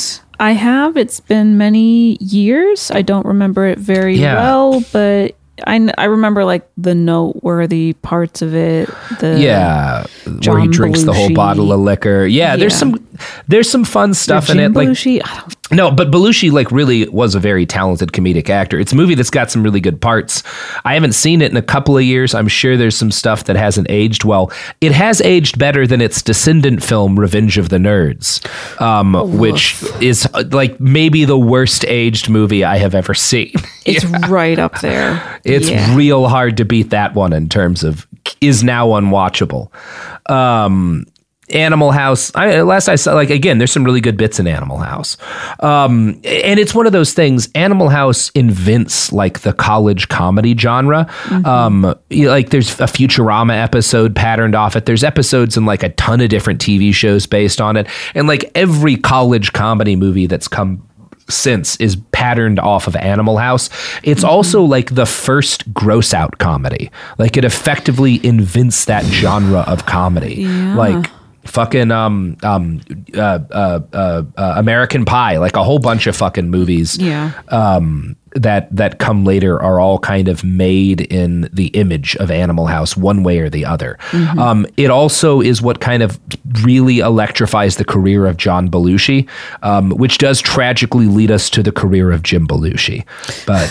I have. It's been many years. I don't remember it very Yeah. well, but I, kn- I remember like the noteworthy parts of it. The Yeah, John where he drinks the whole Belushi. bottle of liquor. Yeah, there's Yeah. some there's some fun stuff in Jim it. Like Belushi. I don't no, but Belushi like really was a very talented comedic actor. It's a movie that's got some really good parts. I haven't seen it in a couple of years. I'm sure there's some stuff that hasn't aged well. It has aged better than its descendant film, Revenge of the Nerds, um, which is uh, like maybe the worst aged movie I have ever seen. It's right up there. It's Yeah. real hard to beat that one in terms of is now unwatchable. Um, Animal House. I, last I saw, like again, there's some really good bits in Animal House, um, and it's one of those things. Animal House invents like the college comedy genre. Mm-hmm. Um, you know, like there's a Futurama episode patterned off it. There's episodes in like a ton of different T V shows based on it, and like every college comedy movie that's come since is patterned off of Animal House. It's Mm-hmm. also like the first gross out comedy. Like it effectively invents that genre of comedy. Yeah. Like fucking um um uh, uh uh uh American Pie, like a whole bunch of fucking movies. Yeah. Um that that come later are all kind of made in the image of Animal House one way or the other. Mm-hmm. Um, it also is what kind of really electrifies the career of John Belushi, um, which does tragically lead us to the career of Jim Belushi. But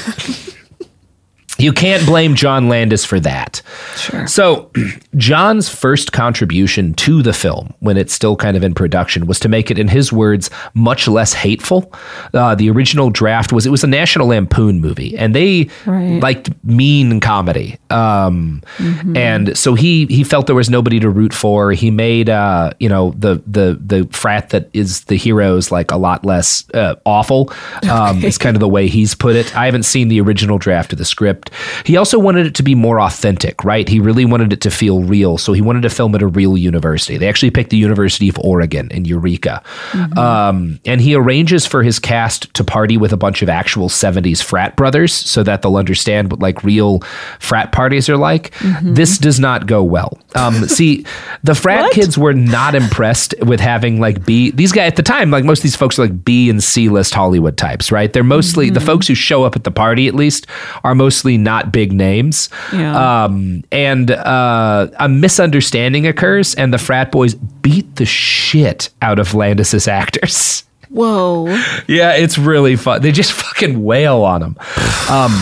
you can't blame John Landis for that. Sure. So John's first contribution to the film, when it's still kind of in production, was to make it, in his words, much less hateful. Uh, the original draft was, it was a National Lampoon movie, and they Right. liked mean comedy. Um, Mm-hmm. And so he he felt there was nobody to root for. He made, uh, you know, the, the, the frat that is the heroes like a lot less uh, awful. Um, It's kind of the way he's put it. I haven't seen the original draft of the script. He also wanted it to be more authentic, right? He really wanted it to feel real. So he wanted to film at a real university. They actually picked the University of Oregon in Eureka. Mm-hmm. Um, and he arranges for his cast to party with a bunch of actual seventies frat brothers so that they'll understand what like real frat parties are like. Mm-hmm. This does not go well. Um, see, the frat What? kids were not impressed with having like B, these guys at the time, like most of these folks are like B and C list Hollywood types, right? They're mostly, the folks who show up at the party at least are mostly not big names. Yeah. Um, and uh, a misunderstanding occurs, and the frat boys beat the shit out of Landis's actors. Whoa. Yeah, it's really fun. They just fucking wail on him. Um,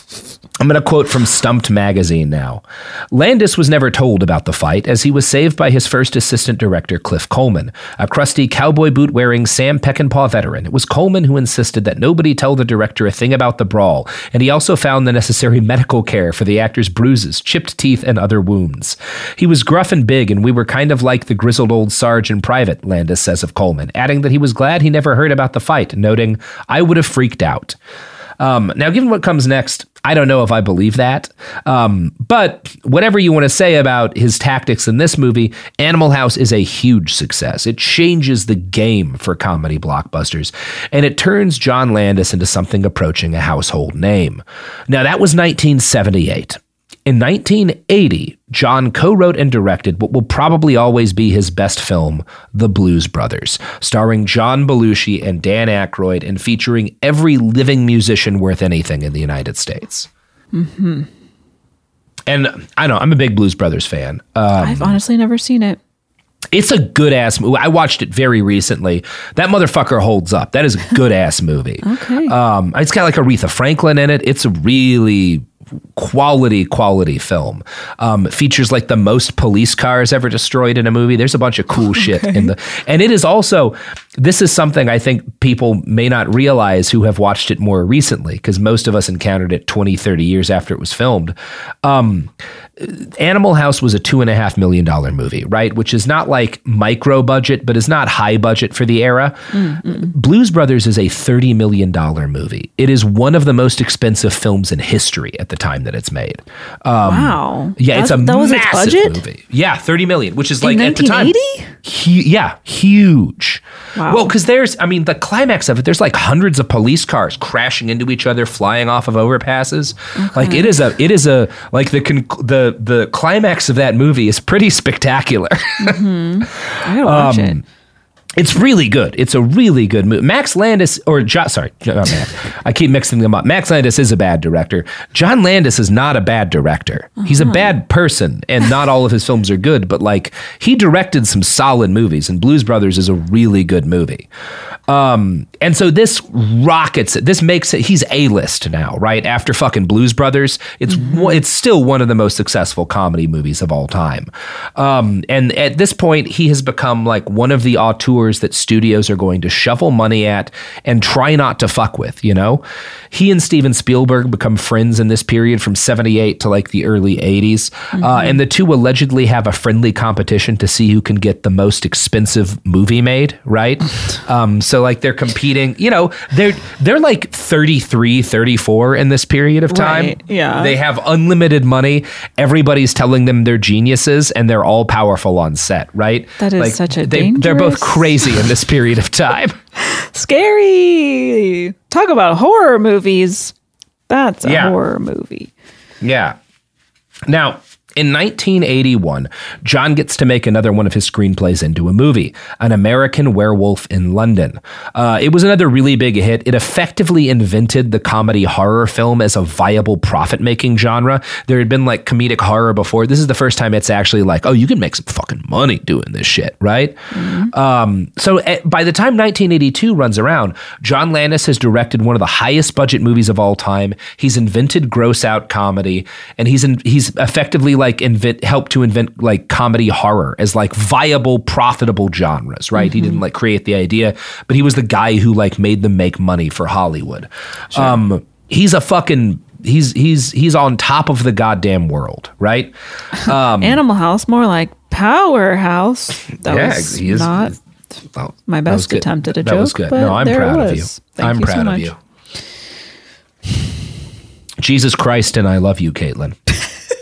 I'm going to quote from Stumped magazine now. Landis was never told about the fight, as he was saved by his first assistant director, Cliff Coleman, a crusty cowboy boot-wearing Sam Peckinpah veteran. It was Coleman who insisted that nobody tell the director a thing about the brawl, and he also found the necessary medical care for the actor's bruises, chipped teeth, and other wounds. He was gruff and big, and we were kind of like the grizzled old Sarge in Private, Landis says of Coleman, adding that he was glad he never heard about the fight, noting, I would have freaked out. Um, now, given what comes next, I don't know if I believe that. Um, but whatever you want to say about his tactics in this movie, Animal House is a huge success. It changes the game for comedy blockbusters, and it turns John Landis into something approaching a household name. Now, that was nineteen seventy-eight. In nineteen eighty, John co-wrote and directed what will probably always be his best film, The Blues Brothers, starring John Belushi and Dan Aykroyd and featuring every living musician worth anything in the United States. Mm-hmm. And I don't know, I'm a big Blues Brothers fan. Um, I've honestly never seen it. It's a good-ass movie. I watched it very recently. That motherfucker holds up. That is a good-ass movie. Okay. Um, it's got like Aretha Franklin in it. It's a really quality, quality film. Um, it features like the most police cars ever destroyed in a movie. There's a bunch of cool shit in the, and it is also, this is something I think people may not realize who have watched it more recently, because most of us encountered it twenty, thirty years after it was filmed. Um, Animal House was a two and a half million dollar movie, right? Which is not like micro budget, but is not high budget for the era. Mm-mm. Blues Brothers is a thirty million dollar movie. It is one of the most expensive films in history at the time that it's made. Um, wow. Yeah, That's, it's a that was massive its budget? movie. Yeah, thirty million, which is In like at the time. nineteen eighty? Hu- yeah, huge. Wow. Well, because there's, I mean, the climax of it, there's like hundreds of police cars crashing into each other, flying off of overpasses. Okay. Like it is a, it is a, like the, conc- the, the climax of that movie is pretty spectacular. Mm-hmm. I gotta watch um, it. It's really good. It's a really good movie. Max Landis, or John, sorry, not Max. I keep mixing them up. Max Landis is a bad director. John Landis is not a bad director. Uh-huh. He's a bad person, and not all of his films are good, but like he directed some solid movies, and Blues Brothers is a really good movie. Um, and so this rockets it. This makes it, he's A-list now, right? After fucking Blues Brothers, it's mm-hmm. it's still one of the most successful comedy movies of all time. Um, and at this point, he has become like one of the auteurs that studios are going to shovel money at and try not to fuck with, you know? He and Steven Spielberg become friends in this period from seventy-eight to like the early eighties. Mm-hmm. Uh, and the two allegedly have a friendly competition to see who can get the most expensive movie made, right? um, so like they're competing, you know, they're, they're like thirty-three, thirty-four in this period of time. Right, yeah. They have unlimited money. Everybody's telling them they're geniuses and they're all powerful on set, right? That is like, such a they, dangerous... They're both crazy in this period of time. Scary. Talk about horror movies. That's a yeah. horror movie. Yeah. Now, in nineteen eighty-one, John gets to make another one of his screenplays into a movie, An American Werewolf in London. Uh, it was another really big hit. It effectively invented the comedy horror film as a viable profit-making genre. There had been like comedic horror before. This is the first time it's actually like, oh, you can make some fucking money doing this shit, right? Mm-hmm. Um, so at, by the time nineteen eighty-two runs around, John Landis has directed one of the highest budget movies of all time. He's invented gross-out comedy, and he's in, he's effectively like, like invent help to invent like comedy horror as like viable, profitable genres, right? Mm-hmm. He didn't like create the idea, but he was the guy who like made them make money for Hollywood. Sure. Um, he's a fucking he's he's he's on top of the goddamn world, right? Um, Animal House, more like Powerhouse. That yeah, was he is, not well, my best attempt at a that joke. was good. But no, I'm there proud it was. of you. Thank I'm you proud so of much. you. Jesus Christ, and I love you, Caitlin.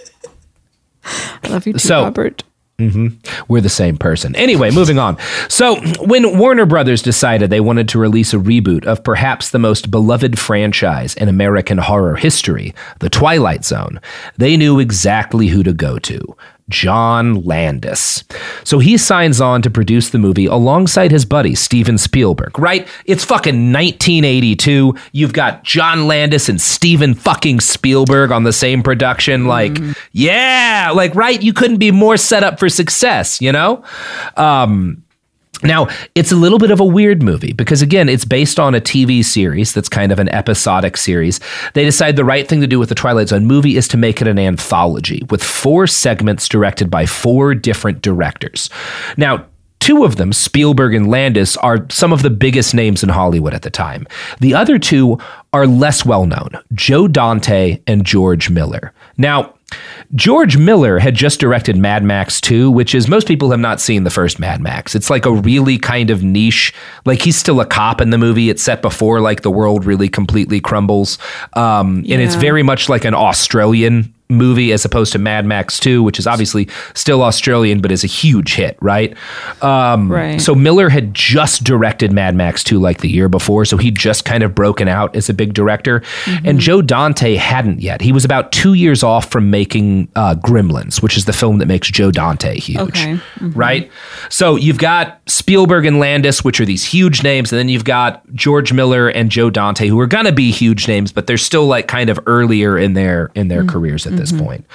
I love you too, so, Robert. Mm-hmm. We're the same person. Anyway, moving on. So when Warner Brothers decided they wanted to release a reboot of perhaps the most beloved franchise in American horror history, The Twilight Zone, they knew exactly who to go to. John Landis. So he signs on to produce the movie alongside his buddy, Steven Spielberg, right? It's fucking nineteen eighty-two. You've got John Landis and Steven fucking Spielberg on the same production. Like, mm. yeah, like, right? You couldn't be more set up for success, you know? Um, Now, it's a little bit of a weird movie because, again, it's based on a T V series that's kind of an episodic series. They decide the right thing to do with the Twilight Zone movie is to make it an anthology with four segments directed by four different directors. Now, two of them, Spielberg and Landis, are some of the biggest names in Hollywood at the time. The other two are less well-known, Joe Dante and George Miller. Now, George Miller had just directed Mad Max two, which is, most people have not seen the first Mad Max. It's like a really kind of niche, like he's still a cop in the movie. It's set before like the world really completely crumbles. Um, yeah. And it's very much like an Australian movie as opposed to Mad Max two, which is obviously still Australian, but is a huge hit, right? Um, right. So Miller had just directed Mad Max two like the year before, so he'd just kind of broken out as a big director. Mm-hmm. And Joe Dante hadn't yet. He was about two years off from making uh, Gremlins, which is the film that makes Joe Dante huge, okay. mm-hmm. right? So you've got Spielberg and Landis, which are these huge names, and then you've got George Miller and Joe Dante, who are going to be huge names, but they're still like kind of earlier in their in their mm-hmm. careers at this mm-hmm. point.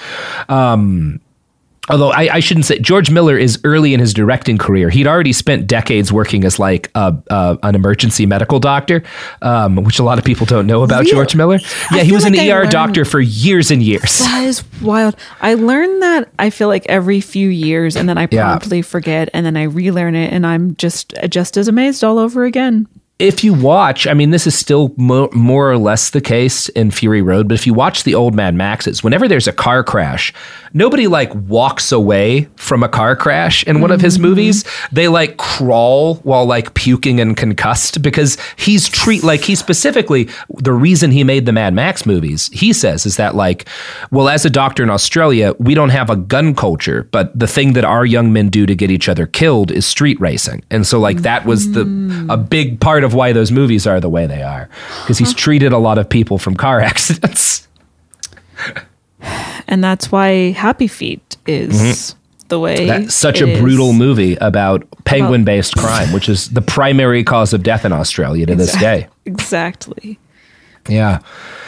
Um, although I, I shouldn't say George Miller is early in his directing career. He'd already spent decades working as like a, a, an emergency medical doctor, um, which a lot of people don't know about really? George Miller. Yeah, he was like an I E R learned, doctor for years and years. That is wild. I learned that I feel like every few years, and then I promptly yeah. forget, and then I relearn it, and I'm just just as amazed all over again. If you watch, I mean, this is still mo- more or less the case in Fury Road, but if you watch the old Mad Maxes, whenever there's a car crash, nobody like walks away from a car crash in one mm-hmm. of his movies. They like crawl while like puking and concussed because he's treat like he specifically, the reason he made the Mad Max movies, he says, is that like, well, as a doctor in Australia, we don't have a gun culture, but the thing that our young men do to get each other killed is street racing. And so like that was the a big part of of why those movies are the way they are, because he's treated a lot of people from car accidents. And that's why Happy Feet is mm-hmm. the way. That's such it a brutal is. movie about penguin-based crime, which is the primary cause of death in Australia to this day. Exactly. Yeah.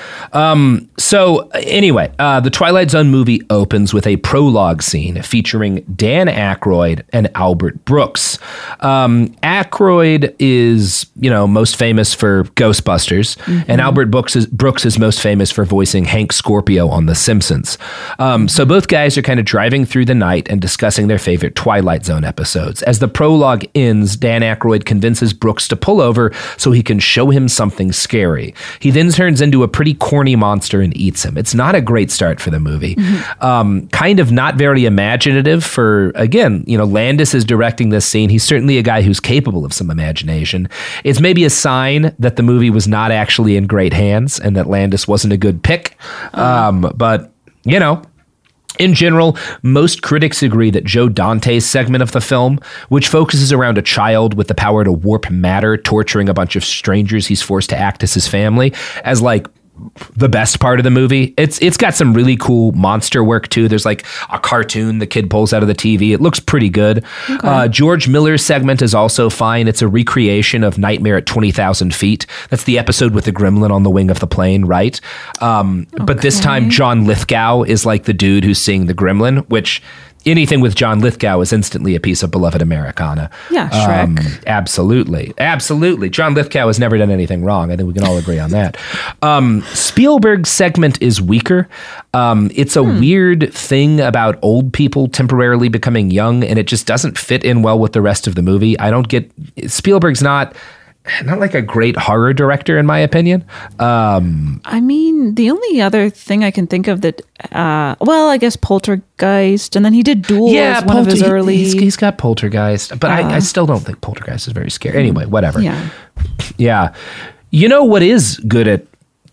Um, so anyway, uh, the Twilight Zone movie opens with a prologue scene featuring Dan Aykroyd and Albert Brooks. Um, Aykroyd is, you know, most famous for Ghostbusters, mm-hmm. and Albert Brooks is, Brooks is most famous for voicing Hank Scorpio on The Simpsons. Um, so both guys are kind of driving through the night and discussing their favorite Twilight Zone episodes. As the prologue ends, Dan Aykroyd convinces Brooks to pull over so he can show him something scary. He then turns into a pretty corny monster and eats him. It's not a great start for the movie. Mm-hmm. Um, kind of not very imaginative for, again, you know, Landis is directing this scene. He's certainly a guy who's capable of some imagination. It's maybe a sign that the movie was not actually in great hands and that Landis wasn't a good pick. Uh-huh. Um, but, you know, in general, most critics agree that Joe Dante's segment of the film, which focuses around a child with the power to warp matter, torturing a bunch of strangers he's forced to act as his family, as like the best part of the movie. It's it's got some really cool monster work too. There's like a cartoon the kid pulls out of the T V. It looks pretty good. Okay. Uh, George Miller's segment is also fine. It's a recreation of Nightmare at twenty thousand feet. That's the episode with the gremlin on the wing of the plane, right? Um, okay. But this time John Lithgow is like the dude who's seeing the gremlin, which anything with John Lithgow is instantly a piece of beloved Americana. Yeah, Shrek. Um, absolutely. Absolutely. John Lithgow has never done anything wrong. I think we can all agree on that. Um, Spielberg's segment is weaker. Um, it's a hmm. weird thing about old people temporarily becoming young, and it just doesn't fit in well with the rest of the movie. I don't get... Spielberg's not... not like a great horror director, in my opinion. Um, I mean, the only other thing I can think of that, uh, well, I guess Poltergeist, and then he did Duel yeah, as one Polter- of his early... He's, he's got Poltergeist, but uh, I, I still don't think Poltergeist is very scary. Anyway, whatever. Yeah. Yeah. You know what is good at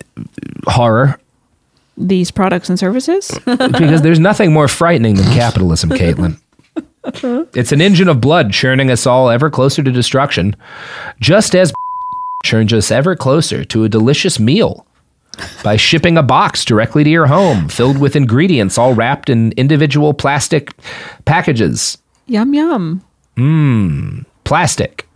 horror? These products and services? Because there's nothing more frightening than capitalism, Caitlin. It's an engine of blood churning us all ever closer to destruction, just as churns us ever closer to a delicious meal by shipping a box directly to your home filled with ingredients all wrapped in individual plastic packages. Yum, yum. Mmm, plastic.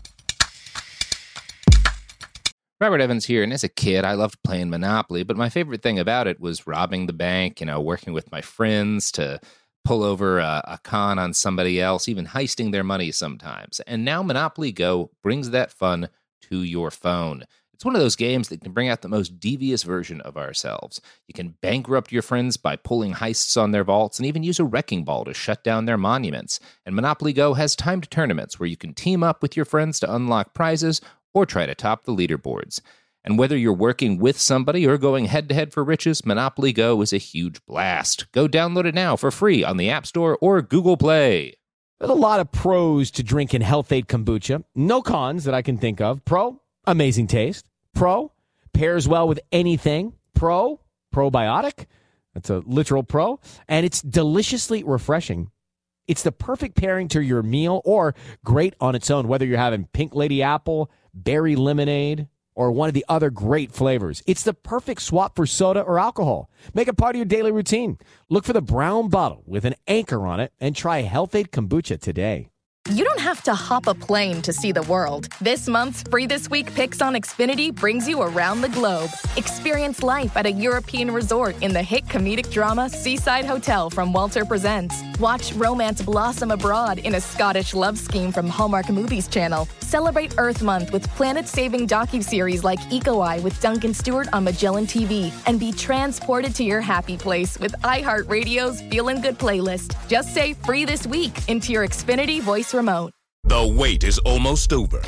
Robert Evans here, and as a kid, I loved playing Monopoly, but my favorite thing about it was robbing the bank, you know, working with my friends to pull over a, a con on somebody else, even heisting their money sometimes. And now Monopoly Go brings that fun to your phone. It's one of those games that can bring out the most devious version of ourselves. You can bankrupt your friends by pulling heists on their vaults and even use a wrecking ball to shut down their monuments. And Monopoly Go has timed tournaments where you can team up with your friends to unlock prizes or try to top the leaderboards. And whether you're working with somebody or going head-to-head for riches, Monopoly Go is a huge blast. Go download it now for free on the App Store or Google Play. There's a lot of pros to drinking Health Aid Kombucha. No cons that I can think of. Pro, amazing taste. Pro, pairs well with anything. Pro, probiotic. That's a literal pro. And it's deliciously refreshing. It's the perfect pairing to your meal or great on its own, whether you're having pink lady apple, berry lemonade, or one of the other great flavors. It's the perfect swap for soda or alcohol. Make it part of your daily routine. Look for the brown bottle with an anchor on it and try Health Aid Kombucha today. You don't have to hop a plane to see the world. This month's Free This Week Picks on Xfinity brings you around the globe. Experience life at a European resort in the hit comedic drama Seaside Hotel from Walter Presents. Watch romance blossom abroad in a Scottish love scheme from Hallmark Movies Channel. Celebrate Earth Month with planet-saving docuseries like Eco Eye with Duncan Stewart on Magellan T V. And be transported to your happy place with iHeartRadio's Feelin' Good playlist. Just say Free This Week into your Xfinity voice remote. The wait is almost over.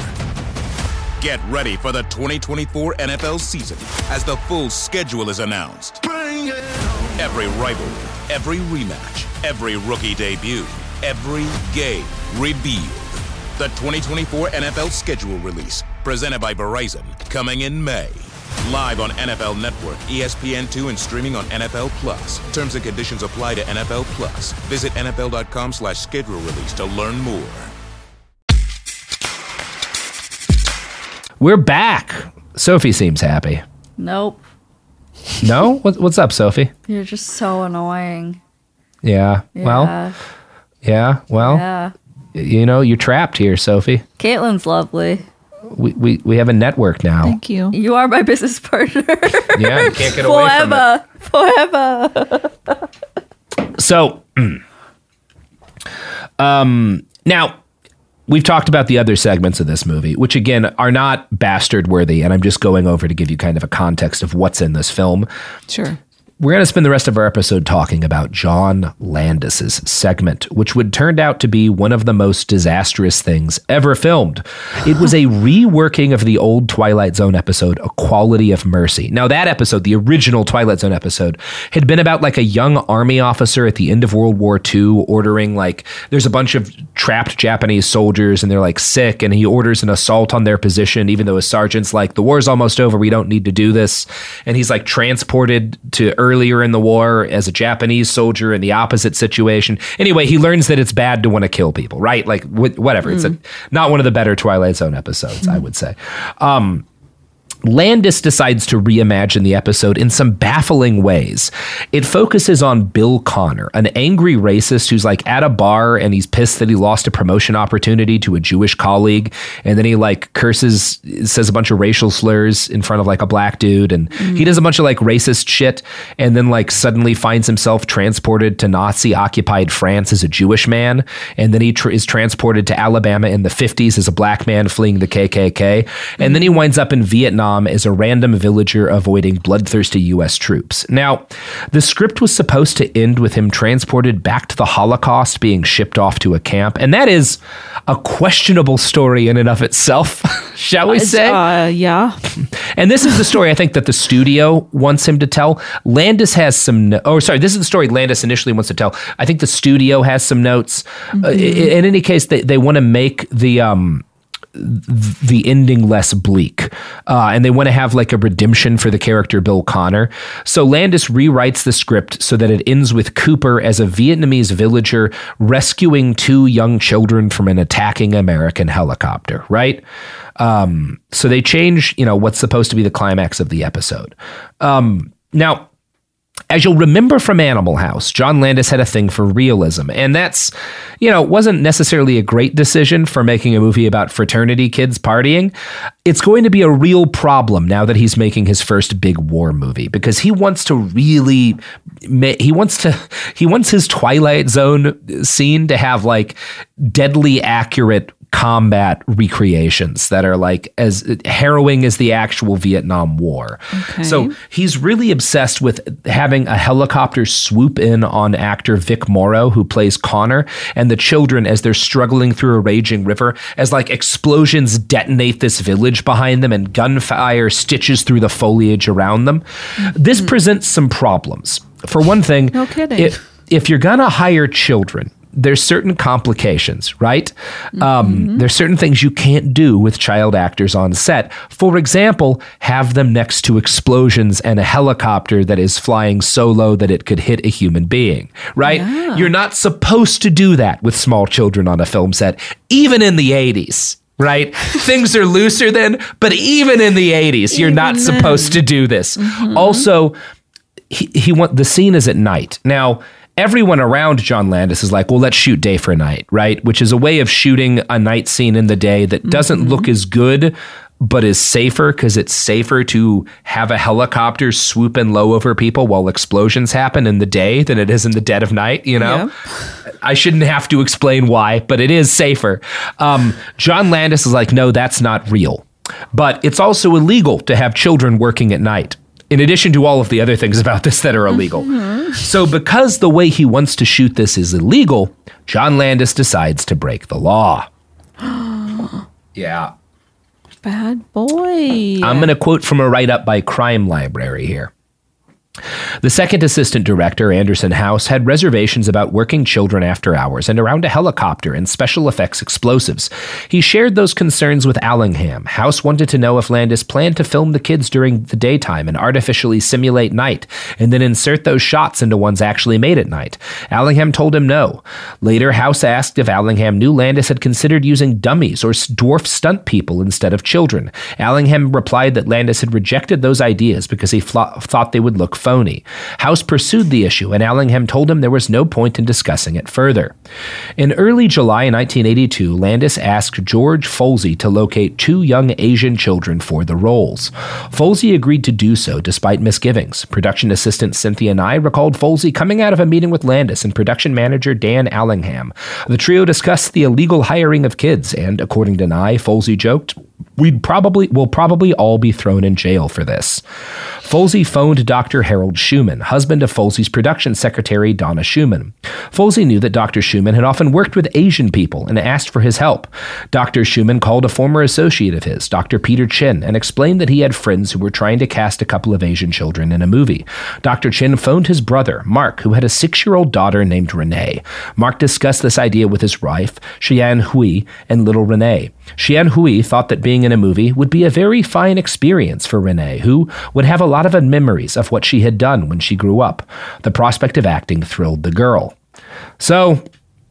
Get ready for the twenty twenty-four N F L season as the full schedule is announced. Every rivalry, every rematch, every rookie debut, every game revealed. The twenty twenty-four N F L schedule release, presented by Verizon, coming in May. Live on N F L Network, E S P N two, and streaming on N F L Plus. Terms and conditions apply to N F L Plus. Visit N F L dot com slash schedule release to learn more. We're back. Sophie seems happy. Nope. No? What, what's up, Sophie? You're just so annoying. Yeah. Yeah. Well, Yeah, well, Yeah. you know, you're trapped here, Sophie. Caitlin's lovely. We, we we have a network now. Thank you. You are my business partner. Yeah, you can't get away from it. Forever. Forever. So, um, now we've talked about the other segments of this movie, which again are not bastard worthy, and I'm just going over to give you kind of a context of what's in this film. Sure. We're going to spend the rest of our episode talking about John Landis's segment, which would turn out to be one of the most disastrous things ever filmed. It was a reworking of the old Twilight Zone episode, A Quality of Mercy. Now, that episode, the original Twilight Zone episode, had been about like a young army officer at the end of World War Two ordering like, there's a bunch of trapped Japanese soldiers and they're like sick, and he orders an assault on their position, even though his sergeant's like, the war's almost over, we don't need to do this. And he's like transported to Earth earlier in the war as a Japanese soldier in the opposite situation. Anyway, he learns that it's bad to want to kill people, right? Like wh- whatever. Mm. It's a, not one of the better Twilight Zone episodes, mm. I would say. Um, Landis decides to reimagine the episode in some baffling ways. It focuses on Bill Connor, an angry racist who's like at a bar and he's pissed that he lost a promotion opportunity to a Jewish colleague. And then he like curses, says a bunch of racial slurs in front of like a black dude. And mm. he does a bunch of like racist shit. And then like suddenly finds himself transported to Nazi occupied France as a Jewish man. And then he tr- is transported to Alabama in the fifties as a black man fleeing the K K K. And then he winds up in Vietnam as a random villager avoiding bloodthirsty U S troops. Now, the script was supposed to end with him transported back to the Holocaust, being shipped off to a camp, and that is a questionable story in and of itself, shall we say? Uh, yeah. And this is the story I think that the studio wants him to tell. Landis has some, no- oh, sorry, this is the story Landis initially wants to tell. I think the studio has some notes. Mm-hmm. Uh, in, in any case, they, they want to make the... um. the ending less bleak. Uh, and they want to have like a redemption for the character Bill Connor. So Landis rewrites the script so that it ends with Cooper as a Vietnamese villager rescuing two young children from an attacking American helicopter, right? Um, so they change, you know, what's supposed to be the climax of the episode. Um, now, as you'll remember from Animal House, John Landis had a thing for realism, and that's, you know, wasn't necessarily a great decision for making a movie about fraternity kids partying. It's going to be a real problem now that he's making his first big war movie, because he wants to really, he wants to, he wants his Twilight Zone scene to have like deadly accurate combat recreations that are like as harrowing as the actual Vietnam War. Okay. So he's really obsessed with having a helicopter swoop in on actor Vic Morrow, who plays Connor, and the children as they're struggling through a raging river, as like explosions detonate this village behind them and gunfire stitches through the foliage around them. Mm-hmm. This presents some problems. For one thing, no kidding. If, if you're gonna hire children, there's certain complications, right? Mm-hmm. Um, there's certain things you can't do with child actors on set. For example, have them next to explosions and a helicopter that is flying so low that it could hit a human being, right? Yeah. You're not supposed to do that with small children on a film set, even in the eighties. Right? Things are looser then, but even in the eighties, you're not then. supposed to do this. Mm-hmm. Also, he, he want the scene is at night. Now, everyone around John Landis is like, well, let's shoot day for night, right? Which is a way of shooting a night scene in the day that doesn't mm-hmm. look as good, but is safer, because it's safer to have a helicopter swoop in low over people while explosions happen in the day than it is in the dead of night, you know? Yeah. I shouldn't have to explain why, but it is safer. Um, John Landis is like, no, that's not real. But it's also illegal to have children working at night, in addition to all of the other things about this that are illegal. Mm-hmm. So because the way he wants to shoot this is illegal, John Landis decides to break the law. Yeah. Bad boy. I'm going to quote from a write-up by Crime Library here. The second assistant director, Anderson House, had reservations about working children after hours and around a helicopter and special effects explosives. He shared those concerns with Allingham. House wanted to know if Landis planned to film the kids during the daytime and artificially simulate night, and then insert those shots into ones actually made at night. Allingham told him no. Later, House asked if Allingham knew Landis had considered using dummies or dwarf stunt people instead of children. Allingham replied that Landis had rejected those ideas because he fl- thought they would look phony. House pursued the issue, and Allingham told him there was no point in discussing it further. In early July nineteen eighty-two, Landis asked George Folsey to locate two young Asian children for the roles. Folsey agreed to do so despite misgivings. Production assistant Cynthia Nye recalled Folsey coming out of a meeting with Landis and production manager Dan Allingham. The trio discussed the illegal hiring of kids, and according to Nye, Folsey joked, We'd probably, we'll probably all be thrown in jail for this. Folsey phoned Doctor Harold Schumann, husband of Folsey's production secretary, Donna Schumann. Folsey knew that Doctor Schumann had often worked with Asian people and asked for his help. Doctor Schumann called a former associate of his, Doctor Peter Chin, and explained that he had friends who were trying to cast a couple of Asian children in a movie. Doctor Chin phoned his brother, Mark, who had a six-year-old daughter named Renee. Mark discussed this idea with his wife, Xian Hui, and little Renee. Xian Hui thought that being in a movie would be a very fine experience for Renee, who would have a lot of memories of what she had done when she grew up. The prospect of acting thrilled the girl. So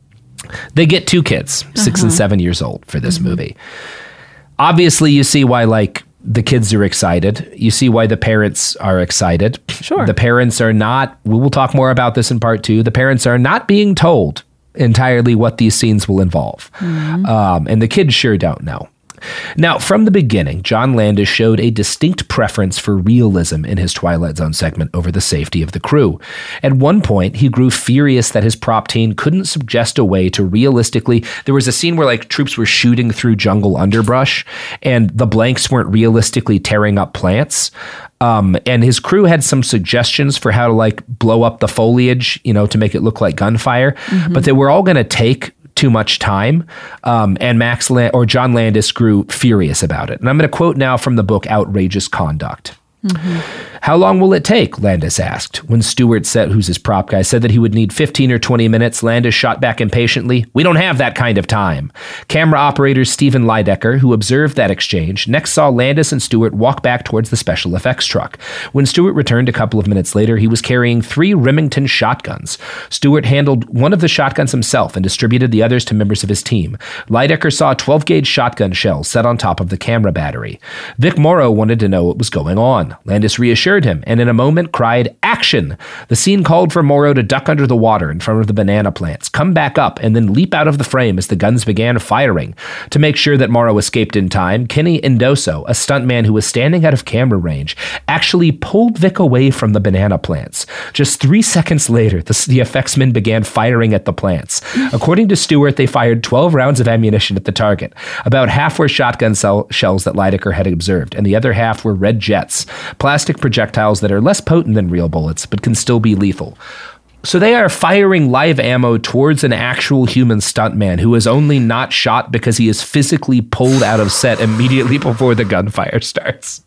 they get two kids, uh-huh. six and seven years old for this mm-hmm. movie. Obviously, you see why, like, the kids are excited. You see why the parents are excited. Sure. The parents are not, we will talk more about this in part two, the parents are not being told entirely what these scenes will involve. Mm-hmm. Um, and the kids sure don't know. Now, from the beginning, John Landis showed a distinct preference for realism in his Twilight Zone segment over the safety of the crew. At one point, he grew furious that his prop team couldn't suggest a way to realistically... There was a scene where, like, troops were shooting through jungle underbrush, and the blanks weren't realistically tearing up plants. Um, and his crew had some suggestions for how to, like, blow up the foliage, you know, to make it look like gunfire. Mm-hmm. But they were all going to take too much time, um, and Max La- or John Landis grew furious about it. And I'm going to quote now from the book Outrageous Conduct. Mm-hmm. How long will it take? Landis asked. When Stewart said, who's his prop guy, said that he would need fifteen or twenty minutes, Landis shot back impatiently, we don't have that kind of time. Camera operator Stephen Lydecker, who observed that exchange, next saw Landis and Stewart walk back towards the special effects truck. When Stewart returned a couple of minutes later, he was carrying three Remington shotguns. Stewart handled one of the shotguns himself and distributed the others to members of his team. Lydecker saw twelve gauge shotgun shells set on top of the camera battery. Vic Morrow wanted to know what was going on. Landis reassured him, and in a moment cried, action! The scene called for Morrow to duck under the water in front of the banana plants, come back up, and then leap out of the frame as the guns began firing. To make sure that Morrow escaped in time, Kenny Indoso, a stuntman who was standing out of camera range, actually pulled Vic away from the banana plants. Just three seconds later, the, the effects men began firing at the plants. According to Stewart, they fired twelve rounds of ammunition at the target. About half were shotgun cell- shells that Lydecker had observed, and the other half were red jets, plastic projectiles that are less potent than real bullets, but can still be lethal. So they are firing live ammo towards an actual human stuntman who is only not shot because he is physically pulled out of set immediately before the gunfire starts.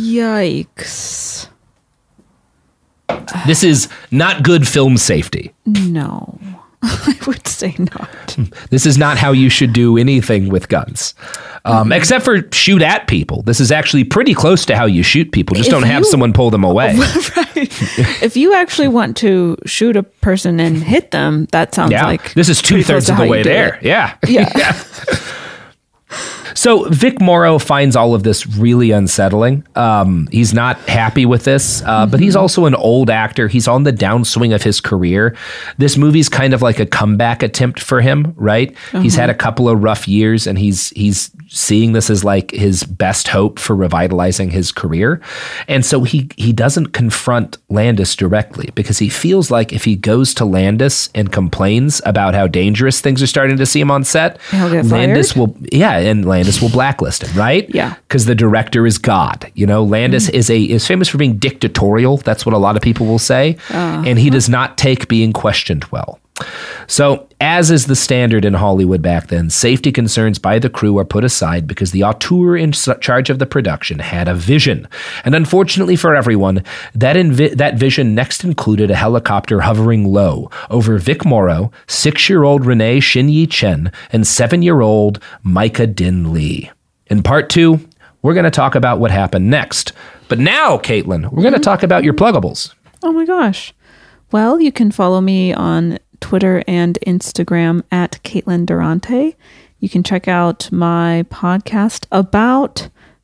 Yikes. This is not good film safety. No, I would say not. This is not how you should do anything with guns. Um, mm-hmm. Except for shoot at people. This is actually pretty close to how you shoot people. Just if don't have you, someone pull them away. Right. If you actually want to shoot a person and hit them, that sounds yeah. like this is two thirds of the way there. Yeah. Yeah. yeah. So Vic Morrow finds all of this really unsettling. Um, he's not happy with this, uh, mm-hmm. but he's also an old actor. He's on the downswing of his career. This movie's kind of like a comeback attempt for him, right? Mm-hmm. He's had a couple of rough years, and he's he's seeing this as like his best hope for revitalizing his career. And so he he doesn't confront Landis directly because he feels like if he goes to Landis and complains about how dangerous things are starting to seem on set, He'll get Landis fired? will yeah, and Landis will blacklist him, right? Yeah. Because the director is God. You know, Landis mm-hmm. is a is famous for being dictatorial. That's what a lot of people will say. Uh-huh. And he does not take being questioned well. So, as is the standard in Hollywood back then, safety concerns by the crew are put aside because the auteur in charge of the production had a vision. And unfortunately for everyone, that invi- that vision next included a helicopter hovering low over Vic Morrow, six-year-old Renee Shin-Yi Chen, and seven-year-old Micah Din Lee. In part two, we're going to talk about what happened next. But now, Caitlin, we're going to talk about your pluggables. Oh my gosh. Well, you can follow me on Twitter and Instagram at Caitlin Durante. You can check out my podcast about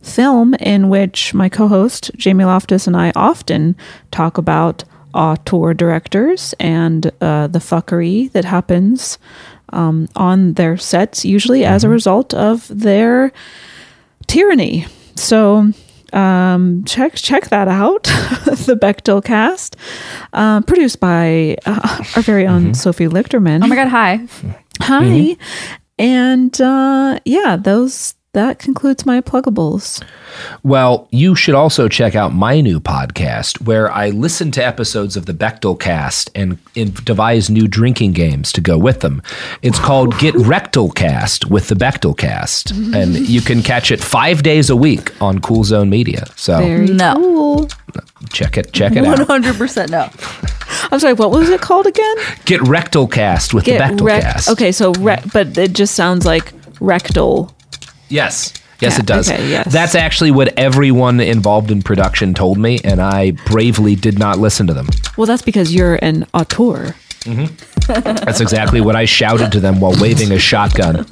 film in which my co-host Jamie Loftus and I often talk about auteur directors and uh, the fuckery that happens um, on their sets, usually as a result of their tyranny. So um, check check that out. The Bechdel Cast, uh, produced by uh, our very own mm-hmm. Sophie Lichterman. Oh my God! Hi, hi, mm-hmm. and uh, yeah, those. That concludes my pluggables. Well, you should also check out my new podcast where I listen to episodes of the Bechdel Cast and, and devise new drinking games to go with them. It's called Get Rectal Cast with the Bechdel Cast. And you can catch it five days a week on Cool Zone Media. So Very no. cool. Check it, check it one out. one hundred percent no. I'm sorry, what was it called again? Get Rectal Cast with Get the Bechdel rec- Cast. Okay, so re- but it just sounds like rectal. Yes. Yes, Yeah, it does. okay, yes. That's actually what everyone involved in production told me, and I bravely did not listen to them. Well, that's because you're an auteur. Mm-hmm. That's exactly what I shouted to them while waving a shotgun.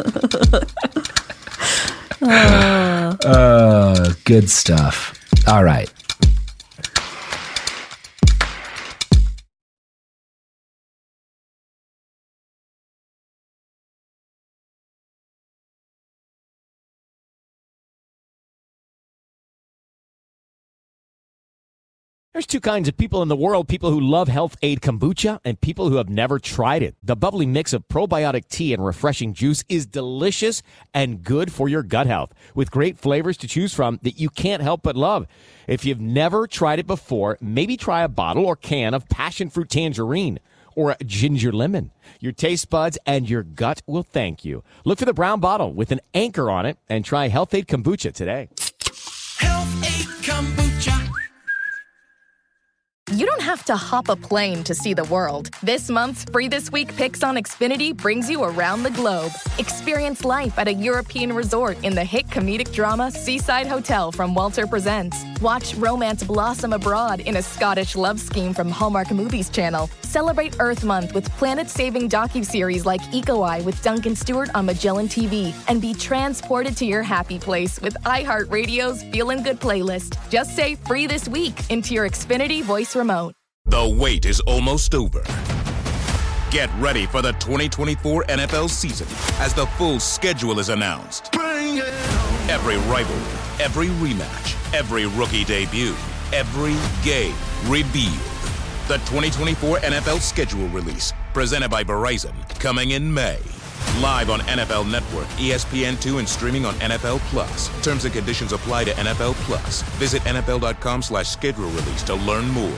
uh. uh, good stuff. All right. There's two kinds of people in the world, people who love Health Aid Kombucha and people who have never tried it. The bubbly mix of probiotic tea and refreshing juice is delicious and good for your gut health, with great flavors to choose from that you can't help but love. If you've never tried it before, maybe try a bottle or can of passion fruit tangerine or a ginger lemon. Your taste buds and your gut will thank you. Look for the brown bottle with an anchor on it and try Health Aid Kombucha today. Health Aid Kombucha. You don't have to hop a plane to see the world. This month's Free This Week Picks on Xfinity brings you around the globe. Experience life at a European resort in the hit comedic drama Seaside Hotel from Walter Presents. Watch romance blossom abroad in a Scottish love scheme from Hallmark Movies Channel. Celebrate Earth Month with planet-saving docuseries like Eco Eye with Duncan Stewart on Magellan T V. And be transported to your happy place with iHeartRadio's Feelin' Good playlist. Just say Free This Week into your Xfinity voice remote. The wait is almost over. Get ready for the twenty twenty-four N F L season as the full schedule is announced. Bring it on. Every rivalry, every rematch, every rookie debut, every game revealed. The twenty twenty-four N F L schedule release, presented by Verizon, coming in May. Live on N F L Network, E S P N two, and streaming on N F L Plus. Terms and conditions apply to N F L Plus. Visit N F L dot com slash schedule release to learn more.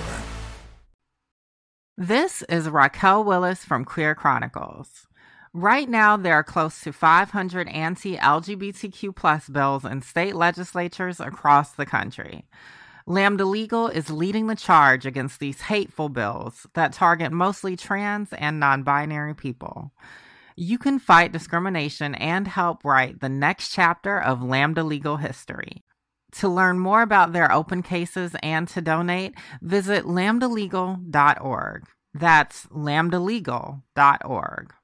This is Raquel Willis from Queer Chronicles. Right now, there are close to five hundred anti-L G B T Q plus bills in state legislatures across the country. Lambda Legal is leading the charge against these hateful bills that target mostly trans and non-binary people. You can fight discrimination and help write the next chapter of Lambda Legal history. To learn more about their open cases and to donate, visit lambda legal dot org. That's lambda legal dot org.